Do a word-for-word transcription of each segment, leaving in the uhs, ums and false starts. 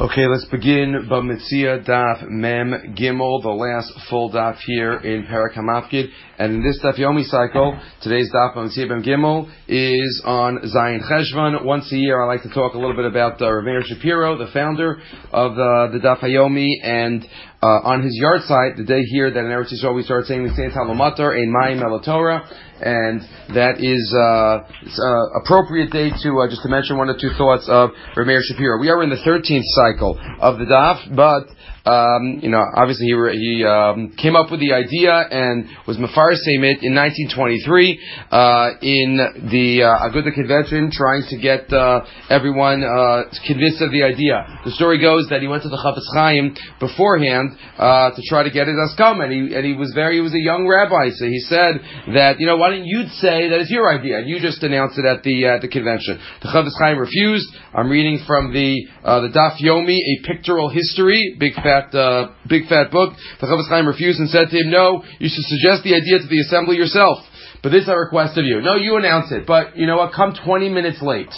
Okay, let's begin Bamitzia Daf Mem Gimel, the last full daf here in Perek HaMafkid. And in this Daf Yomi cycle, today's Daf Bamitzia Mem Gimel is on Zayin Cheshvan. Once a year, I like to talk a little bit about uh, Rav Meir Shapiro, the founder of uh, the Daf Yomi, and uh, on his yard site, the day here that in Eretz Yisrael we start saying we say Talmud Matar in Mayim El Torah. And that is uh, it's, uh, appropriate day to uh, just to mention one or two thoughts of Rav Meir Shapiro. We are in the thirteenth cycle of the daf, but um, you know, obviously he he um, came up with the idea and was mefarsim it in nineteen twenty-three uh, in the uh, Aguda convention, trying to get uh, everyone uh, convinced of the idea. The story goes that he went to the Chafetz Chaim beforehand uh, to try to get his askam, and he and he was very he was a young rabbi, so he said that, you know, why don't you say that it's your idea and you just announce it at the uh, the convention. The Chafetz Chaim refused. I'm reading from the uh, the Daf Yomi, a pictorial history, big fat uh, big fat book. The Chafetz Chaim refused and said to him, "No, you should suggest the idea to the assembly yourself. But this I request of you. No, you announce it. But you know what? Come twenty minutes late."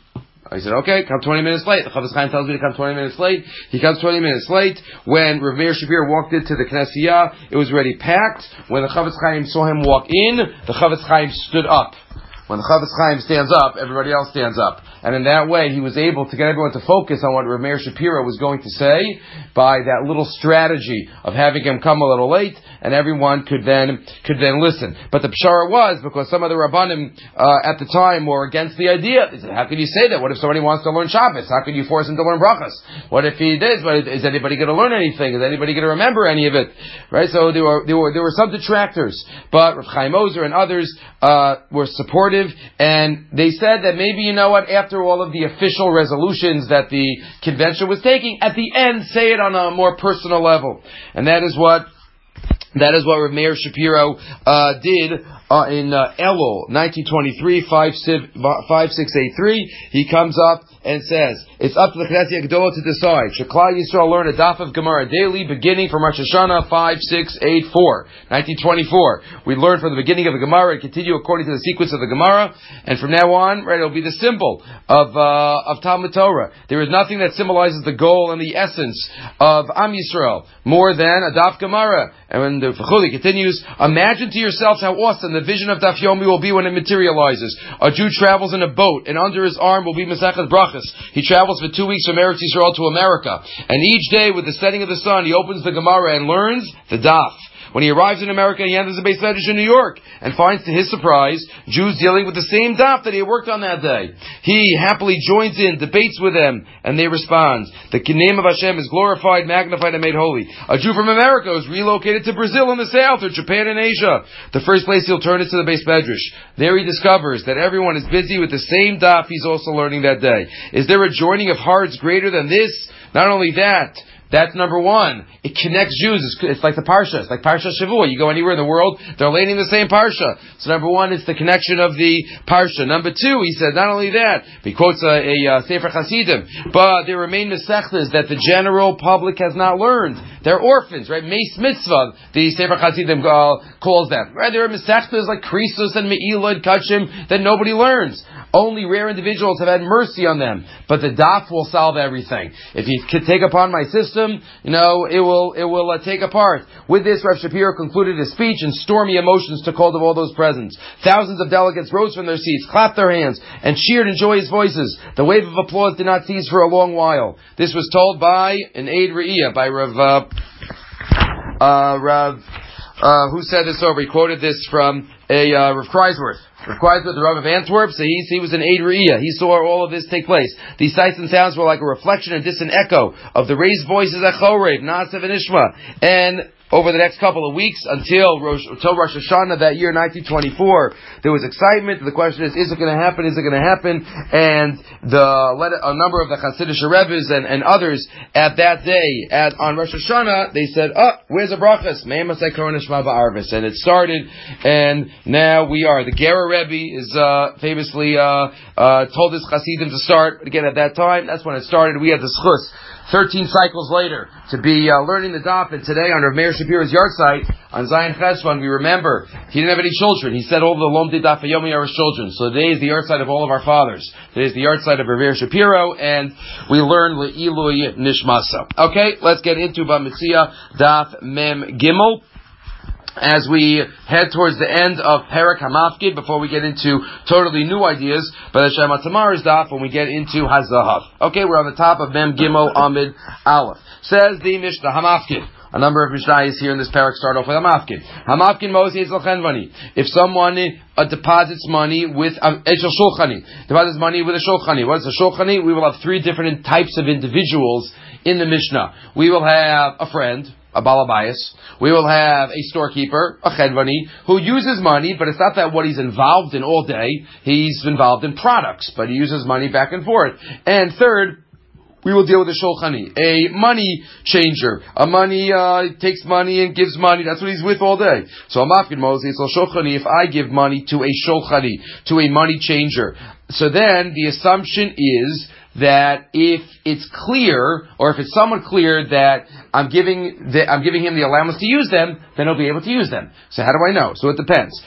I said, "Okay, come twenty minutes late." The Chafetz Chaim tells me to come twenty minutes late. He comes twenty minutes late. When Rav Meir Shapiro walked into the Knesset, it was already packed. When the Chafetz Chaim saw him walk in, the Chafetz Chaim stood up. When the Chafetz Chaim stands up, everybody else stands up. And in that way, he was able to get everyone to focus on what Rav Meir Shapiro was going to say by that little strategy of having him come a little late, and everyone could then could then listen. But the pshara was, because some of the Rabbanim uh, at the time were against the idea. They said, how can you say that? What if somebody wants to learn Shabbos? How can you force him to learn brachas? What if he does? Is anybody going to learn anything? Is anybody going to remember any of it? Right? So there were there were there were some detractors, but Rav Chaim Ozer and others uh, were supportive, and they said that maybe, you know what, after all of the official resolutions that the convention was taking, at the end, say it on a more personal level. And that is what That is what Rav Meir Shapiro uh, did uh, in uh, Elul, nineteen twenty-three, five six eight three. He comes up and says, it's up to the Knesset Gedolah to decide. Should Klal Yisrael learn a daf of Gemara daily, beginning from Rosh Hashanah five six eight four, nineteen twenty-four. We learn from the beginning of the Gemara and continue according to the sequence of the Gemara, and from now on, right, it'll be the symbol of uh, of Talmud Torah. There is nothing that symbolizes the goal and the essence of Am Yisrael more than a daf Gemara. And when the V'chuli continues, imagine to yourselves how awesome the vision of Daf Yomi will be when it materializes. A Jew travels in a boat, and under his arm will be Masechet Brachas. He travels for two weeks from Eretz Yisrael to America, and each day with the setting of the sun, he opens the Gemara and learns the Daf. When he arrives in America, he enters the Beis Medrash in New York and finds, to his surprise, Jews dealing with the same daf that he had worked on that day. He happily joins in, debates with them, and they respond. The name of Hashem is glorified, magnified, and made holy. A Jew from America is relocated to Brazil in the south, or Japan in Asia. The first place he'll turn is to the Beis Medrash. There he discovers that everyone is busy with the same daf he's also learning that day. Is there a joining of hearts greater than this? Not only that, that's number one. It connects Jews. It's, it's like the Parsha. It's like Parsha Shavua. You go anywhere in the world, they're learning the same Parsha. So number one, it's the connection of the Parsha. Number two, he said, not only that, he quotes a, a, a Sefer Hasidim, but there remain Mesechtas that the general public has not learned. They're orphans, right? Meis Mitzvah, the Sefer Hasidim uh, calls them. Right? There are Mesechtas like Krisus and Me'ilah and Kachim that nobody learns. Only rare individuals have had mercy on them. But the daf will solve everything. If you could take upon my system, you know, it will it will uh, take apart. With this, Rav Shapiro concluded his speech, and stormy emotions took hold of all those present. Thousands of delegates rose from their seats, clapped their hands, and cheered in joyous voices. The wave of applause did not cease for a long while. This was told by an aide Re'iyah, by Rav, uh, uh, Rav, uh, who said this over? He quoted this from a uh, Rav Kreisworth. Rav Kreisworth, the Rav of Antwerp, so he, he was an aide Re'iyah. He saw all of this take place. These sights and sounds were like a reflection and distant echo of the raised voices at Chorev, Naasav and Ishma. And over the next couple of weeks, until Rosh, until Rosh Hashanah that year, nineteen twenty-four, there was excitement. The question is, is it going to happen? Is it going to happen? And the a number of the Hasidic Rebbe's and, and others at that day, at on Rosh Hashanah, they said, oh, where's the brachas? And it started, and now we are. The Gera Rebbe is uh, famously uh, uh, told his Hasidim to start. Again, at that time, that's when it started. We had the schus thirteen cycles later to be uh, learning the daf, and today on Rav Meir Shapiro's yard site on Zion Cheshvan, we remember he didn't have any children. He said all the Lomdei Daf Yomi are his children. So today is the yard site of all of our fathers. Today is the yard site of Revere Shapiro, and we learn Le'ilui Nishmasa. Okay, let's get into Bamitzia Daf Mem Gimel as we head towards the end of Perek HaMafkid before we get into totally new ideas. But Hashem Tomorrow's daf when we get into Hazahav. Okay, we're on the top of Mem Gimel Amid Aleph. Says the Mishnah HaMafkid. A number of Mishnayos here in this parak start off with HaMafkid. HaMafkid Mosi Ezel Chenvani. If someone uh, deposits money with um, Eshel Shulchani, deposits money with a Shulchani. What is a Shulchani? We will have three different types of individuals in the Mishnah. We will have a friend, a balabayas. We will have a storekeeper, a chedvani, who uses money, but it's not that what he's involved in all day. He's involved in products, but he uses money back and forth. And third, we will deal with a shulchani, a money changer. A money, uh, takes money and gives money. That's what he's with all day. So, Amafkin Moses, shulchani, if I give money to a shulchani, to a money changer, so then the assumption is that if it's clear, or if it's somewhat clear that I'm giving the, I'm giving him the allowance to use them, then he'll be able to use them. So how do I know? So it depends.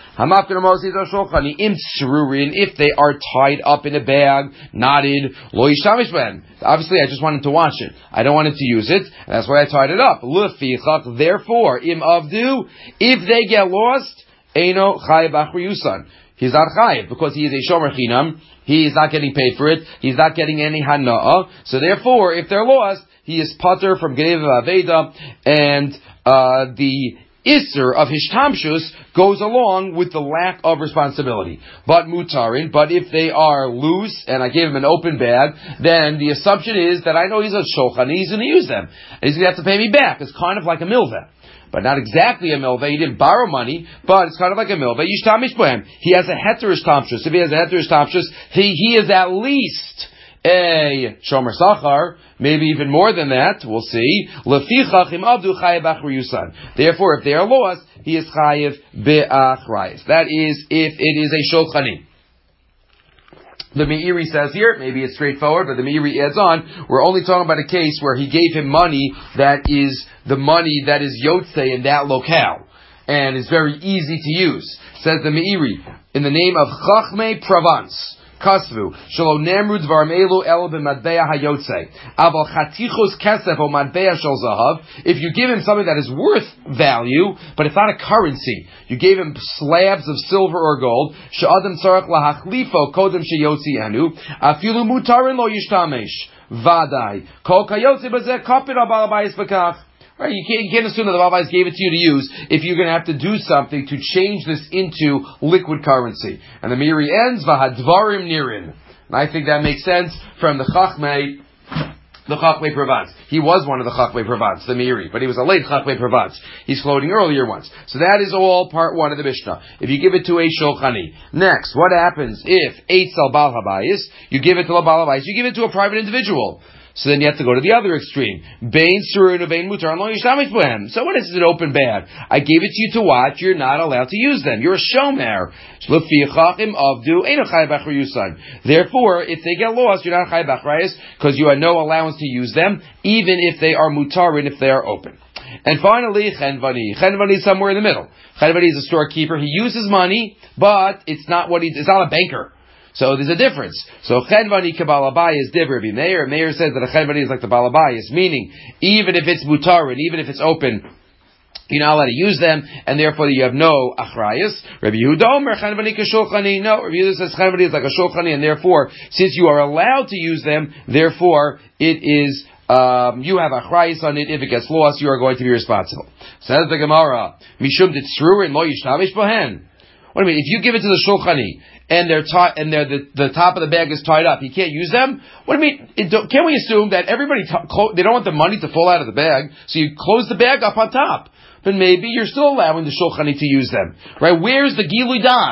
If they are tied up in a bag, knotted, obviously I just want him to wash it. I don't want him to use it, and that's why I tied it up. Therefore, im avdu, if they get lost, eino chayav achri yusan. He's not chayav because he is a shomer chinam. He is not getting paid for it. He's not getting any hana'ah. So therefore, if they're lost, he is pater from Geneva Aveda, and uh, the Isser of Hishtamshus goes along with the lack of responsibility. But mutarin, but if they are loose, and I gave him an open bag, then the assumption is that I know he's a shochan, he's going to use them. And he's going to have to pay me back. It's kind of like a milveh. But not exactly a milveh. He didn't borrow money, but it's kind of like a milveh. Yishtamish bohem. He has a heterish tamshus. If he has a heterish tamshus, he, he is at least a shomer sachar, maybe even more than that. We'll see. Lefichach im abdu chayev achriyusan. Therefore, if they are lost, he is chayev be'achrayis. That is, if it is a shulchani. The Meiri says here, maybe it's straightforward, but the Meiri adds on, we're only talking about a case where he gave him money that is the money that is yotze in that locale, and is very easy to use. Says the Meiri, in the name of Chachmei Provence, Kasvu, Shalo Nemru Dvarim Elu El B'Madbeya HaYotze, Aval Chatichos Kesef O Madbeya Shel Zahav, if you give him something that is worth value, but it's not a currency, you gave him slabs of silver or gold, She'adam Tzarech Lahachlifo Kodem Sheyotzi Anu, Afilu Mutarin Lo Yishtamesh, Vadai, Kol Kayotze Bazeh Kapir Abalabayis Bekach. Right, you can't, you can't assume that the rabbis gave it to you to use if you're going to have to do something to change this into liquid currency. And the Meiri ends, Vahadvarim Nirin. And I think that makes sense from the Chachmei, the Chachmei Provence. He was one of the Chachmei Provence, the Meiri, but he was a late Chachmei Provence. He's quoting earlier ones. So that is all part one of the Mishnah. If you give it to a Shulchani. Next, what happens if Eitz al Bal Habayis, you give it to a Bal Habayis, you give it to a private individual. So then you have to go to the other extreme. Bain surun bain mutar lo yishtamich bohem. So what is an open bag? I gave it to you to watch. You're not allowed to use them. You're a shomer. Therefore, if they get lost, you're not chayav b'achrayis because you have no allowance to use them, even if they are mutarin, if they are open. And finally, chenvani. Chenvani is somewhere in the middle. Chenvani is a storekeeper. He uses money, but it's not what he. It's not a banker. So there's a difference. So chenvani kabalabai is different. Meir Meir says that a chenvani is like the balabayis, meaning even if it's mutarin, even if it's open, you're not allowed to use them, and therefore you have no achrayas. Rabbi Yehuda Omer chenvani kashulchani. No, Rabbi Yehuda says chenvani is like a shulchani, and therefore, since you are allowed to use them, therefore it is. Um, you have achrayas on it. If it gets lost, you are going to be responsible. Says the Gemara, Mishum ditzrurin lo yishtavish bohen. What do you mean? If you give it to the shulchani and they're tied, and they're the, the top of the bag is tied up, he can't use them. What do you mean? It, can we assume that everybody t- clo- they don't want the money to fall out of the bag, so you close the bag up on top? But maybe you're still allowing the shulchani to use them, right? Where's the gilui das?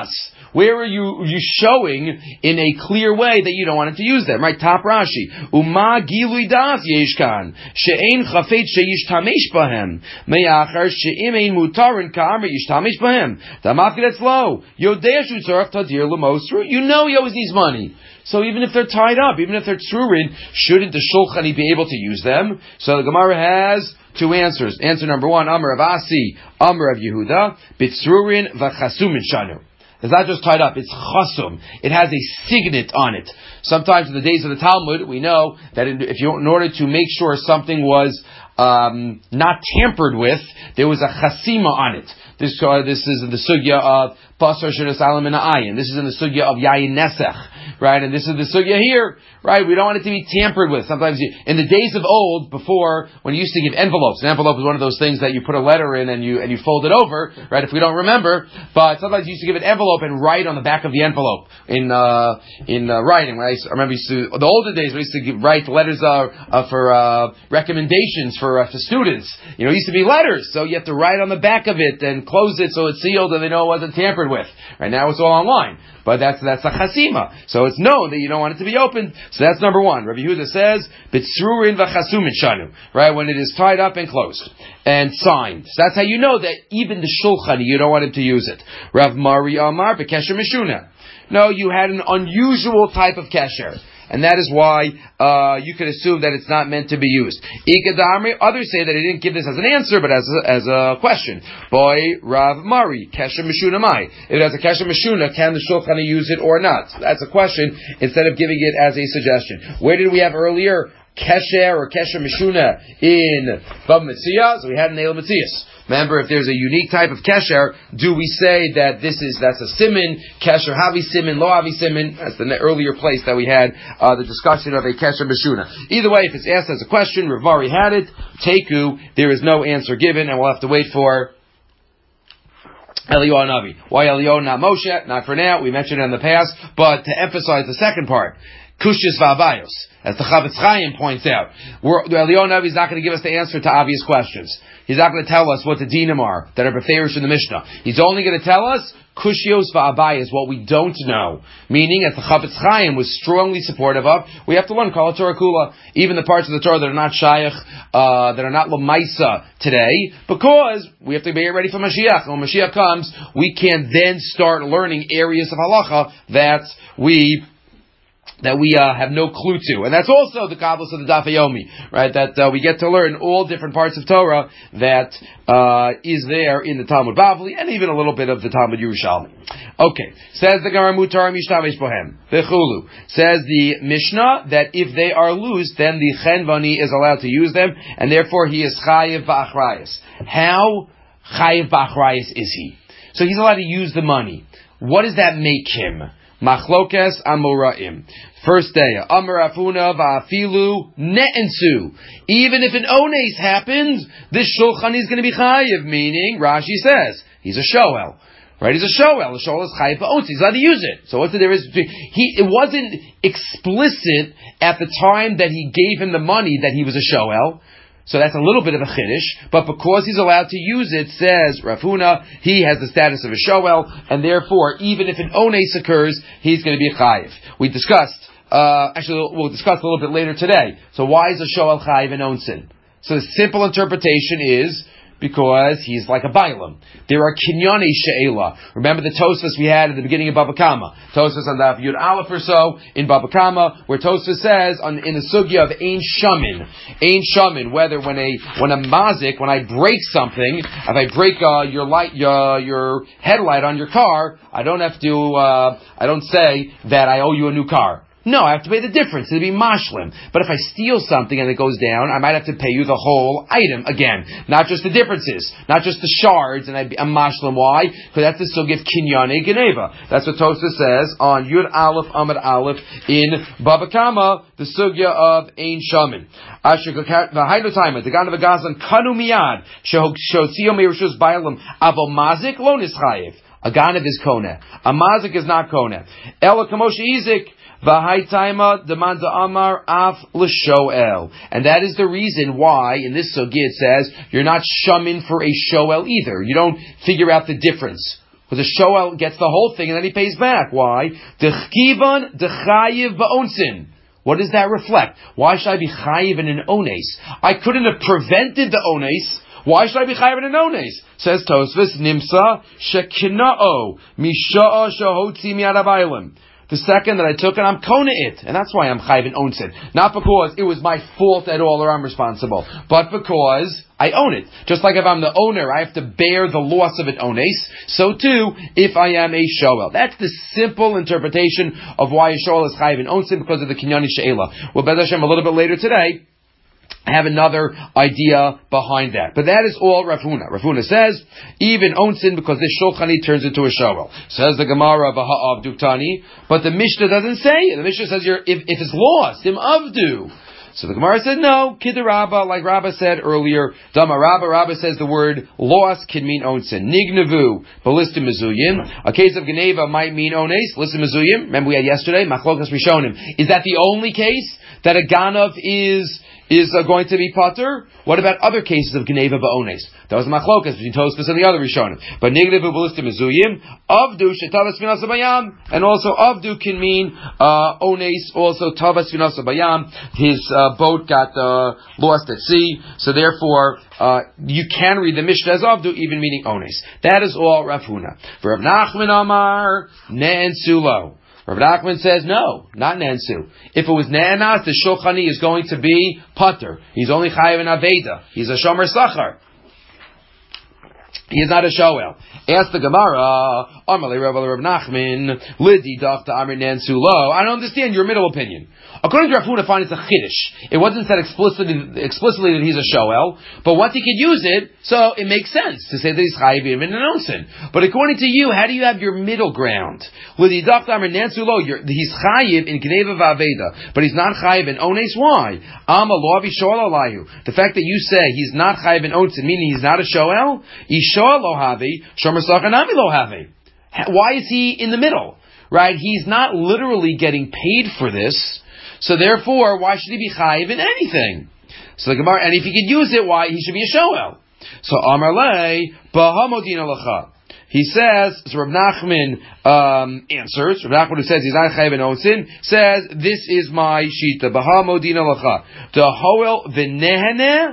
Where are you, you showing in a clear way that you don't want him to use them? Right? Top Rashi. Uma gilui das yeshkan. She'ein chafet she'yishtamesh bahem. Me'achar she'im ein mutarin ka'amr yishtamesh bahem. Damafka, that's low. Yodea shutzarach tadir l'mosru. You know he always needs money. So even if they're tied up, even if they're tzurin, shouldn't the shulchani be able to use them? So the Gemara has two answers. Answer number one, Amar of Asi, Amar of Yehuda, Bitzrurin v'chasumin shanu. It's not just tied up, it's chasum. It has a signet on it. Sometimes in the days of the Talmud, we know that if you, in order to make sure something was um, not tampered with, there was a chasima on it. This, uh, this is in the sugya of Pasar Shiras Alam and Ayin. This is in the sugya of Yayin Nesech, right? And this is the sugya here, right? We don't want it to be tampered with. Sometimes you, in the days of old, before, when you used to give envelopes, an envelope is one of those things that you put a letter in and you, and you fold it over, right? If we don't remember, but sometimes you used to give an envelope and write on the back of the envelope in, uh, in, uh, writing. When I, used, I remember used to, the older days, we used to give, write letters, uh, uh for, uh, recommendations for, uh, for students. You know, it used to be letters, so you have to write on the back of it and close it so it's sealed and they know it wasn't tampered with. Right now it's all online. But that's that's a chasima. So it's known that you don't want it to be opened. So that's number one. Rabbi Yehuda says, Bitzrurin v'chasumin shanu. Right, when it is tied up and closed. And signed. So that's how you know that even the shulchani, you don't want him to use it. Rav Mari Amar b'kesher mishuna. No, you had an unusual type of kesher. And that is why uh, you could assume that it's not meant to be used. Ikadamri, others say that he didn't give this as an answer, but as a, as a question. Boy, Rav Mari, Kesha Mishuna Mai. If it has a Kesha Mishuna, can the Shulchani use it or not? So that's a question instead of giving it as a suggestion. Where did we have earlier Kesher or Kesha Mishuna in Bava Metzia? So we had in Neil Metzias. Remember, if there's a unique type of kesher, do we say that this is, that's a simin, kesher havi simin, lo havi simin? That's the earlier place that we had, uh, the discussion of a kesher mishuna. Either way, if it's asked as a question, Rav Mari had it, teku, there is no answer given, and we'll have to wait for Eliyahu Navi. Why Eliyahu, not Moshe? Not for now, we mentioned it in the past, but to emphasize the second part, Kushis v'abayos, as the Chavetz Chaim points out. We're, the Eliyahu Navi is not going to give us the answer to obvious questions. He's not going to tell us what the dinim are that are beferish in the Mishnah. He's only going to tell us Kushios v'abayos, what we don't know. Meaning, as the Chavetz Chaim was strongly supportive of, we have to learn Kol Torah Kula, even the parts of the Torah that are not Shayach, uh, that are not Lamaisa today, because we have to be ready for Mashiach. And when Mashiach comes, we can then start learning areas of halacha that we that we uh, have no clue to. And that's also the Kabbalah of the Daf Yomi, right? That uh, we get to learn all different parts of Torah that uh, is there in the Talmud Bavli, and even a little bit of the Talmud Yerushalmi. Okay, says the Gemara Mutar Mishtamesh Bohem, Bechulu. Says the Mishnah that if they are loose, then the Chenvani is allowed to use them, and therefore he is Chayiv Ba'achrayas. How Chayiv Ba'achrayas is he? So he's allowed to use the money. What does that make him? Machlokes Amoraim. First day, Amar Afuna va'afilu ne'ensu. Even if an ones happens, this shulchan is going to be chayiv, meaning, Rashi says, he's a shoel. Right? He's a shoel. The shoel is chayiv ba'otzi. He's allowed to use it. So what's the difference between, he, it wasn't explicit at the time that he gave him the money that he was a shoel. So that's a little bit of a chiddush, but because he's allowed to use it, says Rafuna, he has the status of a shoel, and therefore, even if an ones occurs, he's going to be a chayiv. We discussed, uh, actually we'll discuss a little bit later today. So why is a shoel chayiv and onsin? So the simple interpretation is, because he's like a bailam. There are kinyani she'ela. Remember the Tosfos we had at the beginning of Baba Kama. Tosfos on the Yud Aleph or so in Baba Kama, where Tosfos says on, in the sugya of ein shamin, ein shamin, whether when a when a mazik, when I break something, if I break uh, your light, your your headlight on your car, I don't have to. Uh, I don't say that I owe you a new car. No, I have to pay the difference. It'll be mashlim. But if I steal something and it goes down, I might have to pay you the whole item again. Not just the differences. Not just the shards, and I'd be, I'm mashlim. Why? Because that's the sugya of kinyane geneva. That's what Tosfos says on Yud Aleph Amud Aleph in Baba Kama, the sugya of Ein Shamin. Asher v'haynu taima, the Ganav Gazan kanu miyad, shehotzio meirshus bailam, avo mazik lo nischayev. A Ganav is koneh. A mazik is not koneh. Ela kamoshe izik, V'haitaima demanda amar af l'shoel, and that is the reason why in this sugya it says you're not shamin for a shoel either. You don't figure out the difference. Because the shoel gets the whole thing and then he pays back. Why? Dechkivan dechayiv ba'onsin. What does that reflect? Why should I be chayiv in an ones? I couldn't have prevented the ones. Why should I be chayiv in an ones? Says Tosfos, Nimsa shekina'o misha'a shahotzi mi'arabaylim. The second that I took it, I'm kona it. And that's why I'm chayiv in onsin. Not because it was my fault at all or I'm responsible. But because I own it. Just like if I'm the owner, I have to bear the loss of it ones. So too, if I am a shoel. That's the simple interpretation of why a shoel is chayiv in onsin, because of the kinyani she'ela. Well, Bez Hashem, a little bit later today, I have another idea behind that. But that is all Rav Huna. Rav Huna says, even onsin, because this shulchani turns into a shoel. Says the Gemara, v'ha'avdu duktani, but the Mishnah doesn't say it. The Mishnah says, you're, if, if it's lost, im avdu. So the Gemara said, no, Kidder Rabba, like Rabba said earlier, Dama Rabba, Rabba says the word loss can mean onsin. Nignavu, ballistim mezuyim. A case of Geneva might mean ones, listim mezuyim. Remember we had yesterday, Machlokas Rishonim. Is that the only case that a Ganav is is uh, going to be pater? What about other cases of Geneva ba'ones? That was machlokas between Tosfos and the other Rishonim. But Nignavu ballistim mezuyim, avdu shetavas finasa bayam, and also avdu can mean uh, ones, also tavas finasa bayam. His uh, boat got uh, lost at sea, so therefore uh, you can read the Mishnah as avdu, even meaning ones. That is all Rav Huna. For Rav Nachman Amar ne'ensulo. Rav Nachman says no, not Nansu. If it was Na'anas, the Shulchani is going to be Pater. He's only Chayiv in Aveda. He's a Shomer Sachar. He is not a Shoel. Ask the Gemara, Amalei Rav Rav Nachman, Lidi Dachta Amir Nansu Lo. I don't understand your middle opinion. According to Rav Huna, find it's a chiddush. It wasn't said explicitly, explicitly that he's a shoel, but once he could use it, so it makes sense to say that he's chayiv even in an onsin. But according to you, how do you have your middle ground? With the doctor Nansulo, he's chayiv in Geneva v'Aveda, but he's not chayiv in ones. Why? Ama lo avi shoel alayu. The fact that you say he's not chayiv in onsin, meaning he's not a shoel, ishoel lo havi, shomer sachar nami lo havi. Why is he in the middle? Right? He's not literally getting paid for this. So therefore, why should he be chayiv in anything? So the Gemara, and if he could use it, why he should be a shoel? So Amar lei bahamodin alacha. He says, so Rav Nachman um, answers. Rav Nachman, who says he's not chayiv in onsin, says this is my shita bahamodin alacha. The hoel v'nehene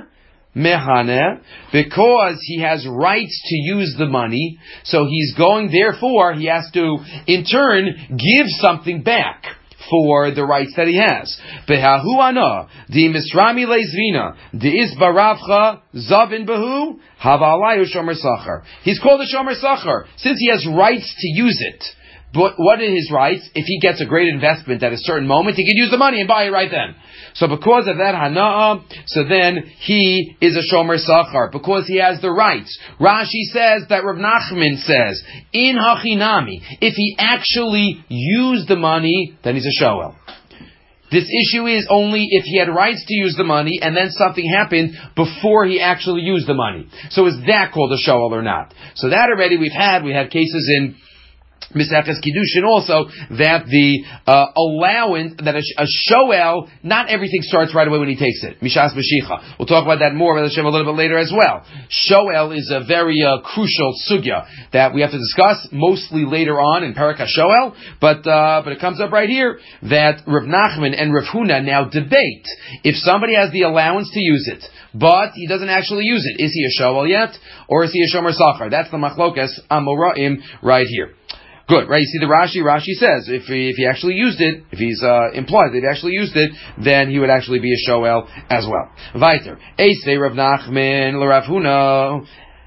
mehane, because he has rights to use the money, so he's going. Therefore, he has to in turn give something back for the rights that he has. Behahu ana di misrami leizvina di isbaravcha zavin behu havalayu shomer sachar. He's called a shomer sachar since he has rights to use it. But what are his rights? If he gets a great investment at a certain moment, he can use the money and buy it right then. So because of that hana'ah, so then he is a shomer sachar, because he has the rights. Rashi says that Rav Nachman says, in hachinami, if he actually used the money, then he's a shoel. This issue is only if he had rights to use the money and then something happened before he actually used the money. So is that called a shoel or not? So that already we've had, we had cases in Misachas Kiddushin also, that the uh, allowance, that a, a shoel, not everything starts right away when he takes it. Mishas Mashicha. We'll talk about that more with Hashem a little bit later as well. Shoel is a very uh, crucial sugya that we have to discuss mostly later on in Parak HaShoel, but uh, but it comes up right here that Rav Nachman and Rav Huna now debate if somebody has the allowance to use it, but he doesn't actually use it. Is he a shoel yet, or is he a shomer sachar? That's the machlokas amoraim right here. Good, right? You see the Rashi, Rashi says, if he, if he actually used it, if he's, uh, implied that he actually used it, then he would actually be a shoel as well. Weiter. Eisvei Rav Nachman, l'Rav Huna.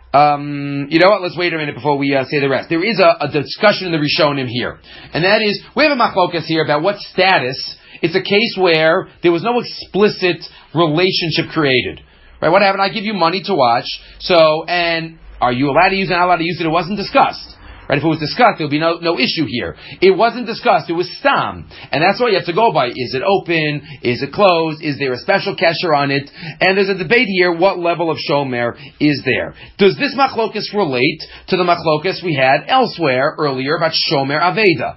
Um, you know what? Let's wait a minute before we uh, say the rest. There is a, a discussion in the Rishonim here. And that is, we have a machlokas here about what status. It's a case where there was no explicit relationship created. Right? What happened? I give you money to watch, so, and are you allowed to use it, not allowed to use it? It wasn't discussed. Right? If it was discussed, there would be no, no issue here. It wasn't discussed. It was stam. And that's what you have to go by. Is it open? Is it closed? Is there a special kesher on it? And there's a debate here, what level of shomer is there? Does this machlokas relate to the machlokas we had elsewhere earlier about shomer aveda?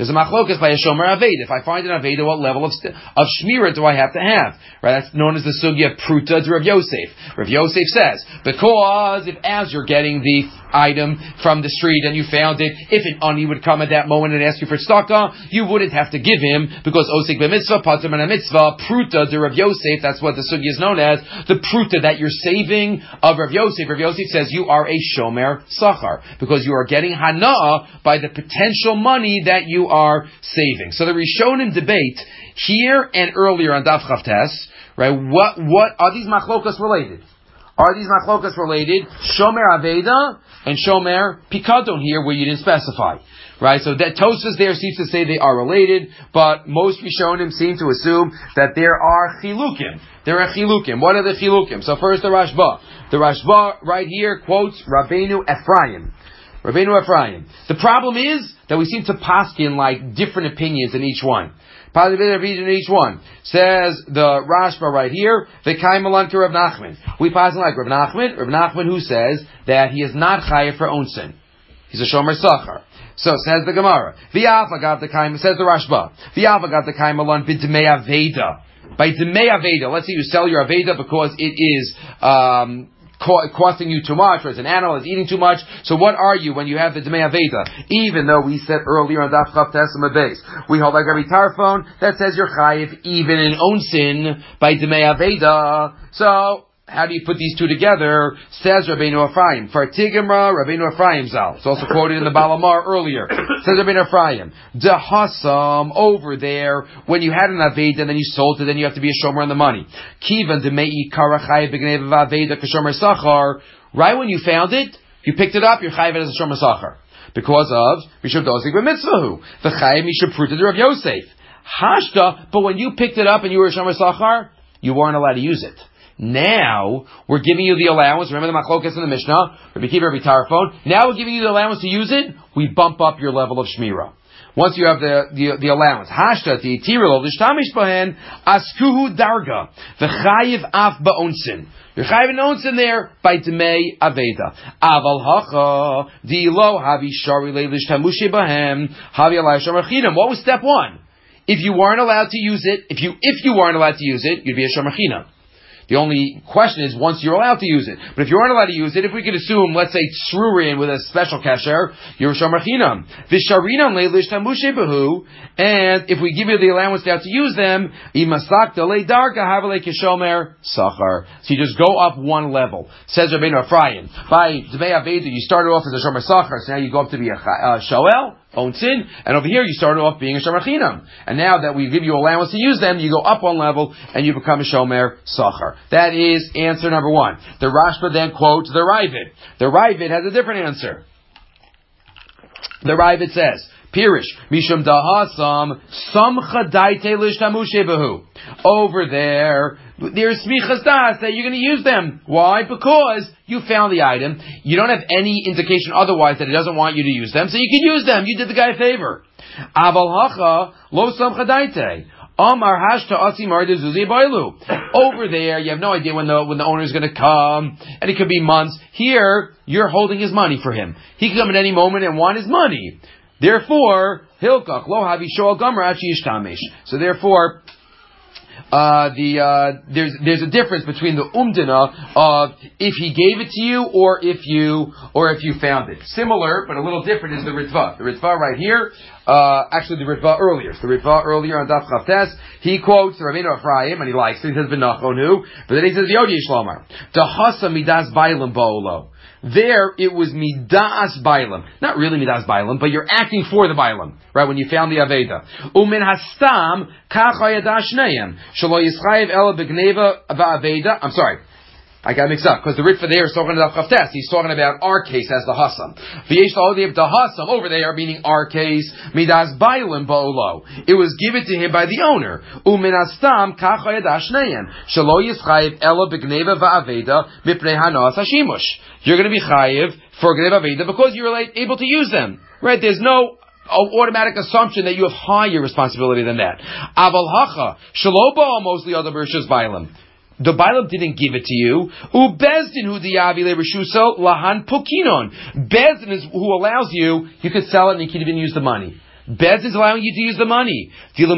There's a machlokas by a shomer aveda. If I find an aveda, what level of st- of shmira do I have to have? Right, that's known as the sugya pruta to Rav Yosef. Rav Yosef says, because if as you're getting the item from the street and you found it, if an ani would come at that moment and ask you for tzedakah, you wouldn't have to give him, because osik b'mitzvah, pater min mitzvah, pruta to Rav Yosef, that's what the sugya is known as, the pruta that you're saving of Rav Yosef. Rav Yosef says you are a shomer sachar, because you are getting hana'ah by the potential money that you are saving. So the Rishonim debate here and earlier on Daf Chavtes, right? What what are these machlokas related? Are these machlokas related? Shomer Aveda and Shomer Pikadon here, where you didn't specify. Right? So that Tosfos there seems to say they are related, but most Rishonim seem to assume that there are chilukim. There are chilukim. What are the chilukim? So first the Rashba. The Rashba right here quotes Rabbeinu Ephraim. Rabbeinu Ephraim. The problem is that we seem to paskin like different opinions in each one. Positive opinion in each one. Says the Rashba right here, V'kai malan to Rav Nachman. We pass like Rav Nachman, Rav Nachman who says that he is not chayav for own sin. He's a shomer sachar. So says the Gemara. V'yafa got the kaim. Says the Rashba. V'yafa got the kaim malan b'dmei aveda. By dmei aveda, let's say you sell your aveda because it is um, co- costing you too much, or as an animal is eating too much. So what are you when you have the dmei aveda? Even though we said earlier on Daf Chav Tesima base, we hold like Rabbi Tarfon that says you're chayiv even in own sin by dmei aveda. So how do you put these two together? Says Rabbeinu Ephraim. For Tigamra, Rabbeinu Ephraim Zal. It's also quoted in the Balamar earlier. Says Rabbeinu Ephraim. Dehasam, over there, when you had an Aveda and then you sold it, then you have to be a shomer on the money. Kivan demei karachai b'gnei Aveda kashomer sachar. Right when you found it, you picked it up, you're chayiv as a shomer sachar. Because of Mishum Dozik b'mitzvahu. The chayiv Mishum Pruta de Rav Yosef. Hashta, but when you picked it up and you were a shomer sachar, you weren't allowed to use it. Now, we're giving you the allowance. Remember the machlokas in the Mishnah? Rabbi Kiva, Rabbi Tarfon. Now we're giving you the allowance to use it. We bump up your level of shmira. Once you have the, the, the allowance. Hashta, the tiril, l'shtamish bahen, askuhu darga, v'chayiv af ba'onsin. You're chayiv in onsin there by dmei aveda. Aval hacha, di lo havi shari le'lishtamushi bahem, havi alai shomer chinam. What was step one? If you weren't allowed to use it, if you, if you weren't allowed to use it, you'd be a shomer chinam. The only question is once you're allowed to use it. But if you aren't allowed to use it, if we could assume, let's say, tsrurin with a special kasher, you're a shomer chinam. V'sharinam leilish tamushe behu, and if we give you the allowance now to use them, imasak delei darka havale kishomer sachar. So you just go up one level. Says Rabbeinu Ephraim, by dmei aveda, you started off as a shomer sachar, so now you go up to be a uh, shoel, own sin, and over here you started off being a shomer chinam. And now that we give you allowance to use them, you go up one level and you become a shomer sachar. That is answer number one. The Rashba then quotes the Ravid. The Ravid has a different answer. The Ravid says, Pirish, Mishum Dahasam, Samcha Daite Lishtamushe Behu. Over there, there's Smichas Das that you're going to use them. Why? Because you found the item. You don't have any indication otherwise that it doesn't want you to use them, so you can use them. You did the guy a favor. Aval Hacha, Lo Samcha Daite. Amar hashta asimar de zuzi bailu. Over there, you have no idea when the when the owner is going to come, and it could be months. Here, you're holding his money for him. He can come at any moment and want his money. Therefore, hilkach lo havi shoal gomer achi yishtamish. So therefore, uh, the uh, there's there's a difference between the umdina of if he gave it to you or if you or if you found it. Similar but a little different is the ritva. The ritva right here. Uh, actually, the Ritva earlier. The Ritva earlier on Daf Chavtes, he quotes Rabbeinu Ephraim, and he likes it. He says, "V'nachonu," but then he says, "Yodi Yishlomar, Dahasa midas bailam ba'olo." There, it was midas bailam, not really midas bailam, but you're acting for the bailam, right? When you found the aveda, umin hastam kach hayada shneim shelo yischayev ela begneva va'aveda. I'm sorry. I got mixed up, because the Ritva there is talking about Chavtes. He's talking about our case as the Hassam. V'yesh la'odiev the Hassam, over there, meaning our case, midas bailim ba'olo. It was given to him by the owner. U'min astam kach hayada shneim shelo yischayev ela begneva va'aveda mipnei hanas hashimush. You're going to be chayiv for gneva aveda because you're able to use them. Right? There's no automatic assumption that you have higher responsibility than that. Aval hacha shelo ba'a mostly other bershus bailim. The Bailam didn't give it to you. U Bezdin hu diyavi le reshuso lahan pukinon. Bezdin is who allows you. You could sell it and you can even use the money. Bez is allowing you to use the money. Because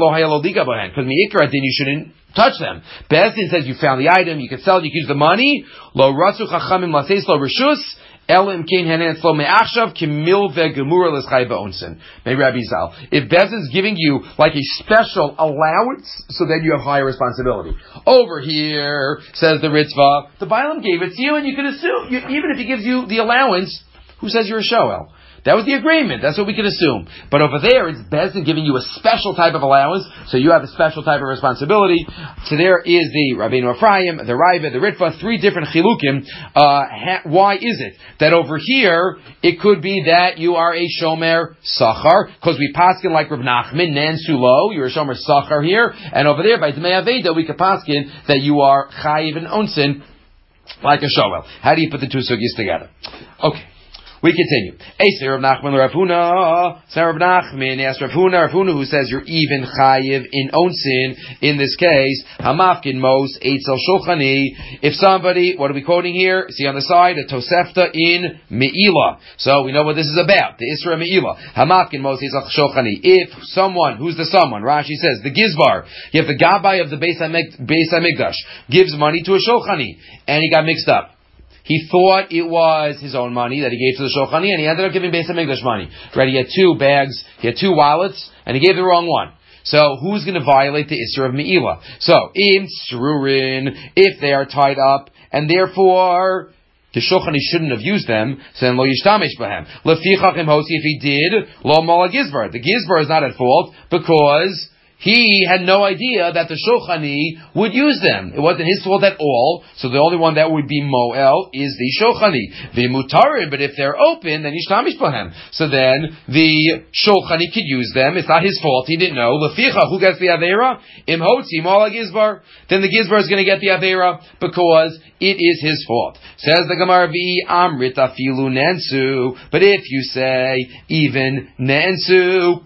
Mi'ikra din, you shouldn't touch them. Bezdin says you found the item, you can sell it, you can use the money. Lo rasu chachamim laseis lo rishus. Elim kain hanen lo me'achshav kimil ve'gemura l'schai ba'onsen. Maybe Rabbi Zal. If Bezdin's giving you like a special allowance, so then you have higher responsibility. Over here, says the Ritzvah, the Bailam gave it to you, and you can assume, you, even if he gives you the allowance, who says you're a shoel? That was the agreement. That's what we can assume. But over there, it's Bezdin giving you a special type of allowance, so you have a special type of responsibility. So there is the Rabbeinu Ephraim, the Raiva, the Ritva, three different chilukim. Uh, ha- why is it that over here, it could be that you are a shomer sachar, because we paskin like Rav Nachman, nan sulo, you're a shomer sachar here, and over there, by Dmei Aveda, we can paskin that you are chayiv and onsin, like a shoel. How do you put the two sugis together? Okay. We continue. Eisei Rav Nachman Rav Huna. Say Rav Nachman asked Rav Huna, Rav Huna who says you're even chayiv in onsin. In this case, hamafkin mos eitzel shulchani. If somebody, what are we quoting here? See on the side a tosefta in meila. So we know what this is about. The isra meila. Hamafkin mos eitzel shulchani. If someone, who's the someone? Rashi says the gizbar. You have the gabbai of the Beis Hamikdash gives money to a shulchani, and he got mixed up. He thought it was his own money that he gave to the Shulchani, and he ended up giving Beis Hamikdash money. Right? He had two bags, he had two wallets, and he gave the wrong one. So, who's going to violate the Isser of Me'ilah? So, im Srurin, if they are tied up, and therefore, the Shulchani shouldn't have used them, so then lo yishtamish b'hem. Lefichach im hosi, if he did, lo mala gizbar. The gizbar is not at fault, because he had no idea that the Shulchani would use them. It wasn't his fault at all, so the only one that would be Moel is the Shulchani. The Mutarim, but if they're open, then Yishtamish Bahem. So then, the Shulchani could use them. It's not his fault, he didn't know. Leficha, who gets the Avera? Im Hotzi, Mola Gizbar. Then the Gizbar is going to get the Avera, because it is his fault. Says the Gemara, Vi Amrit Afilu Nansu. But if you say, even Nansu,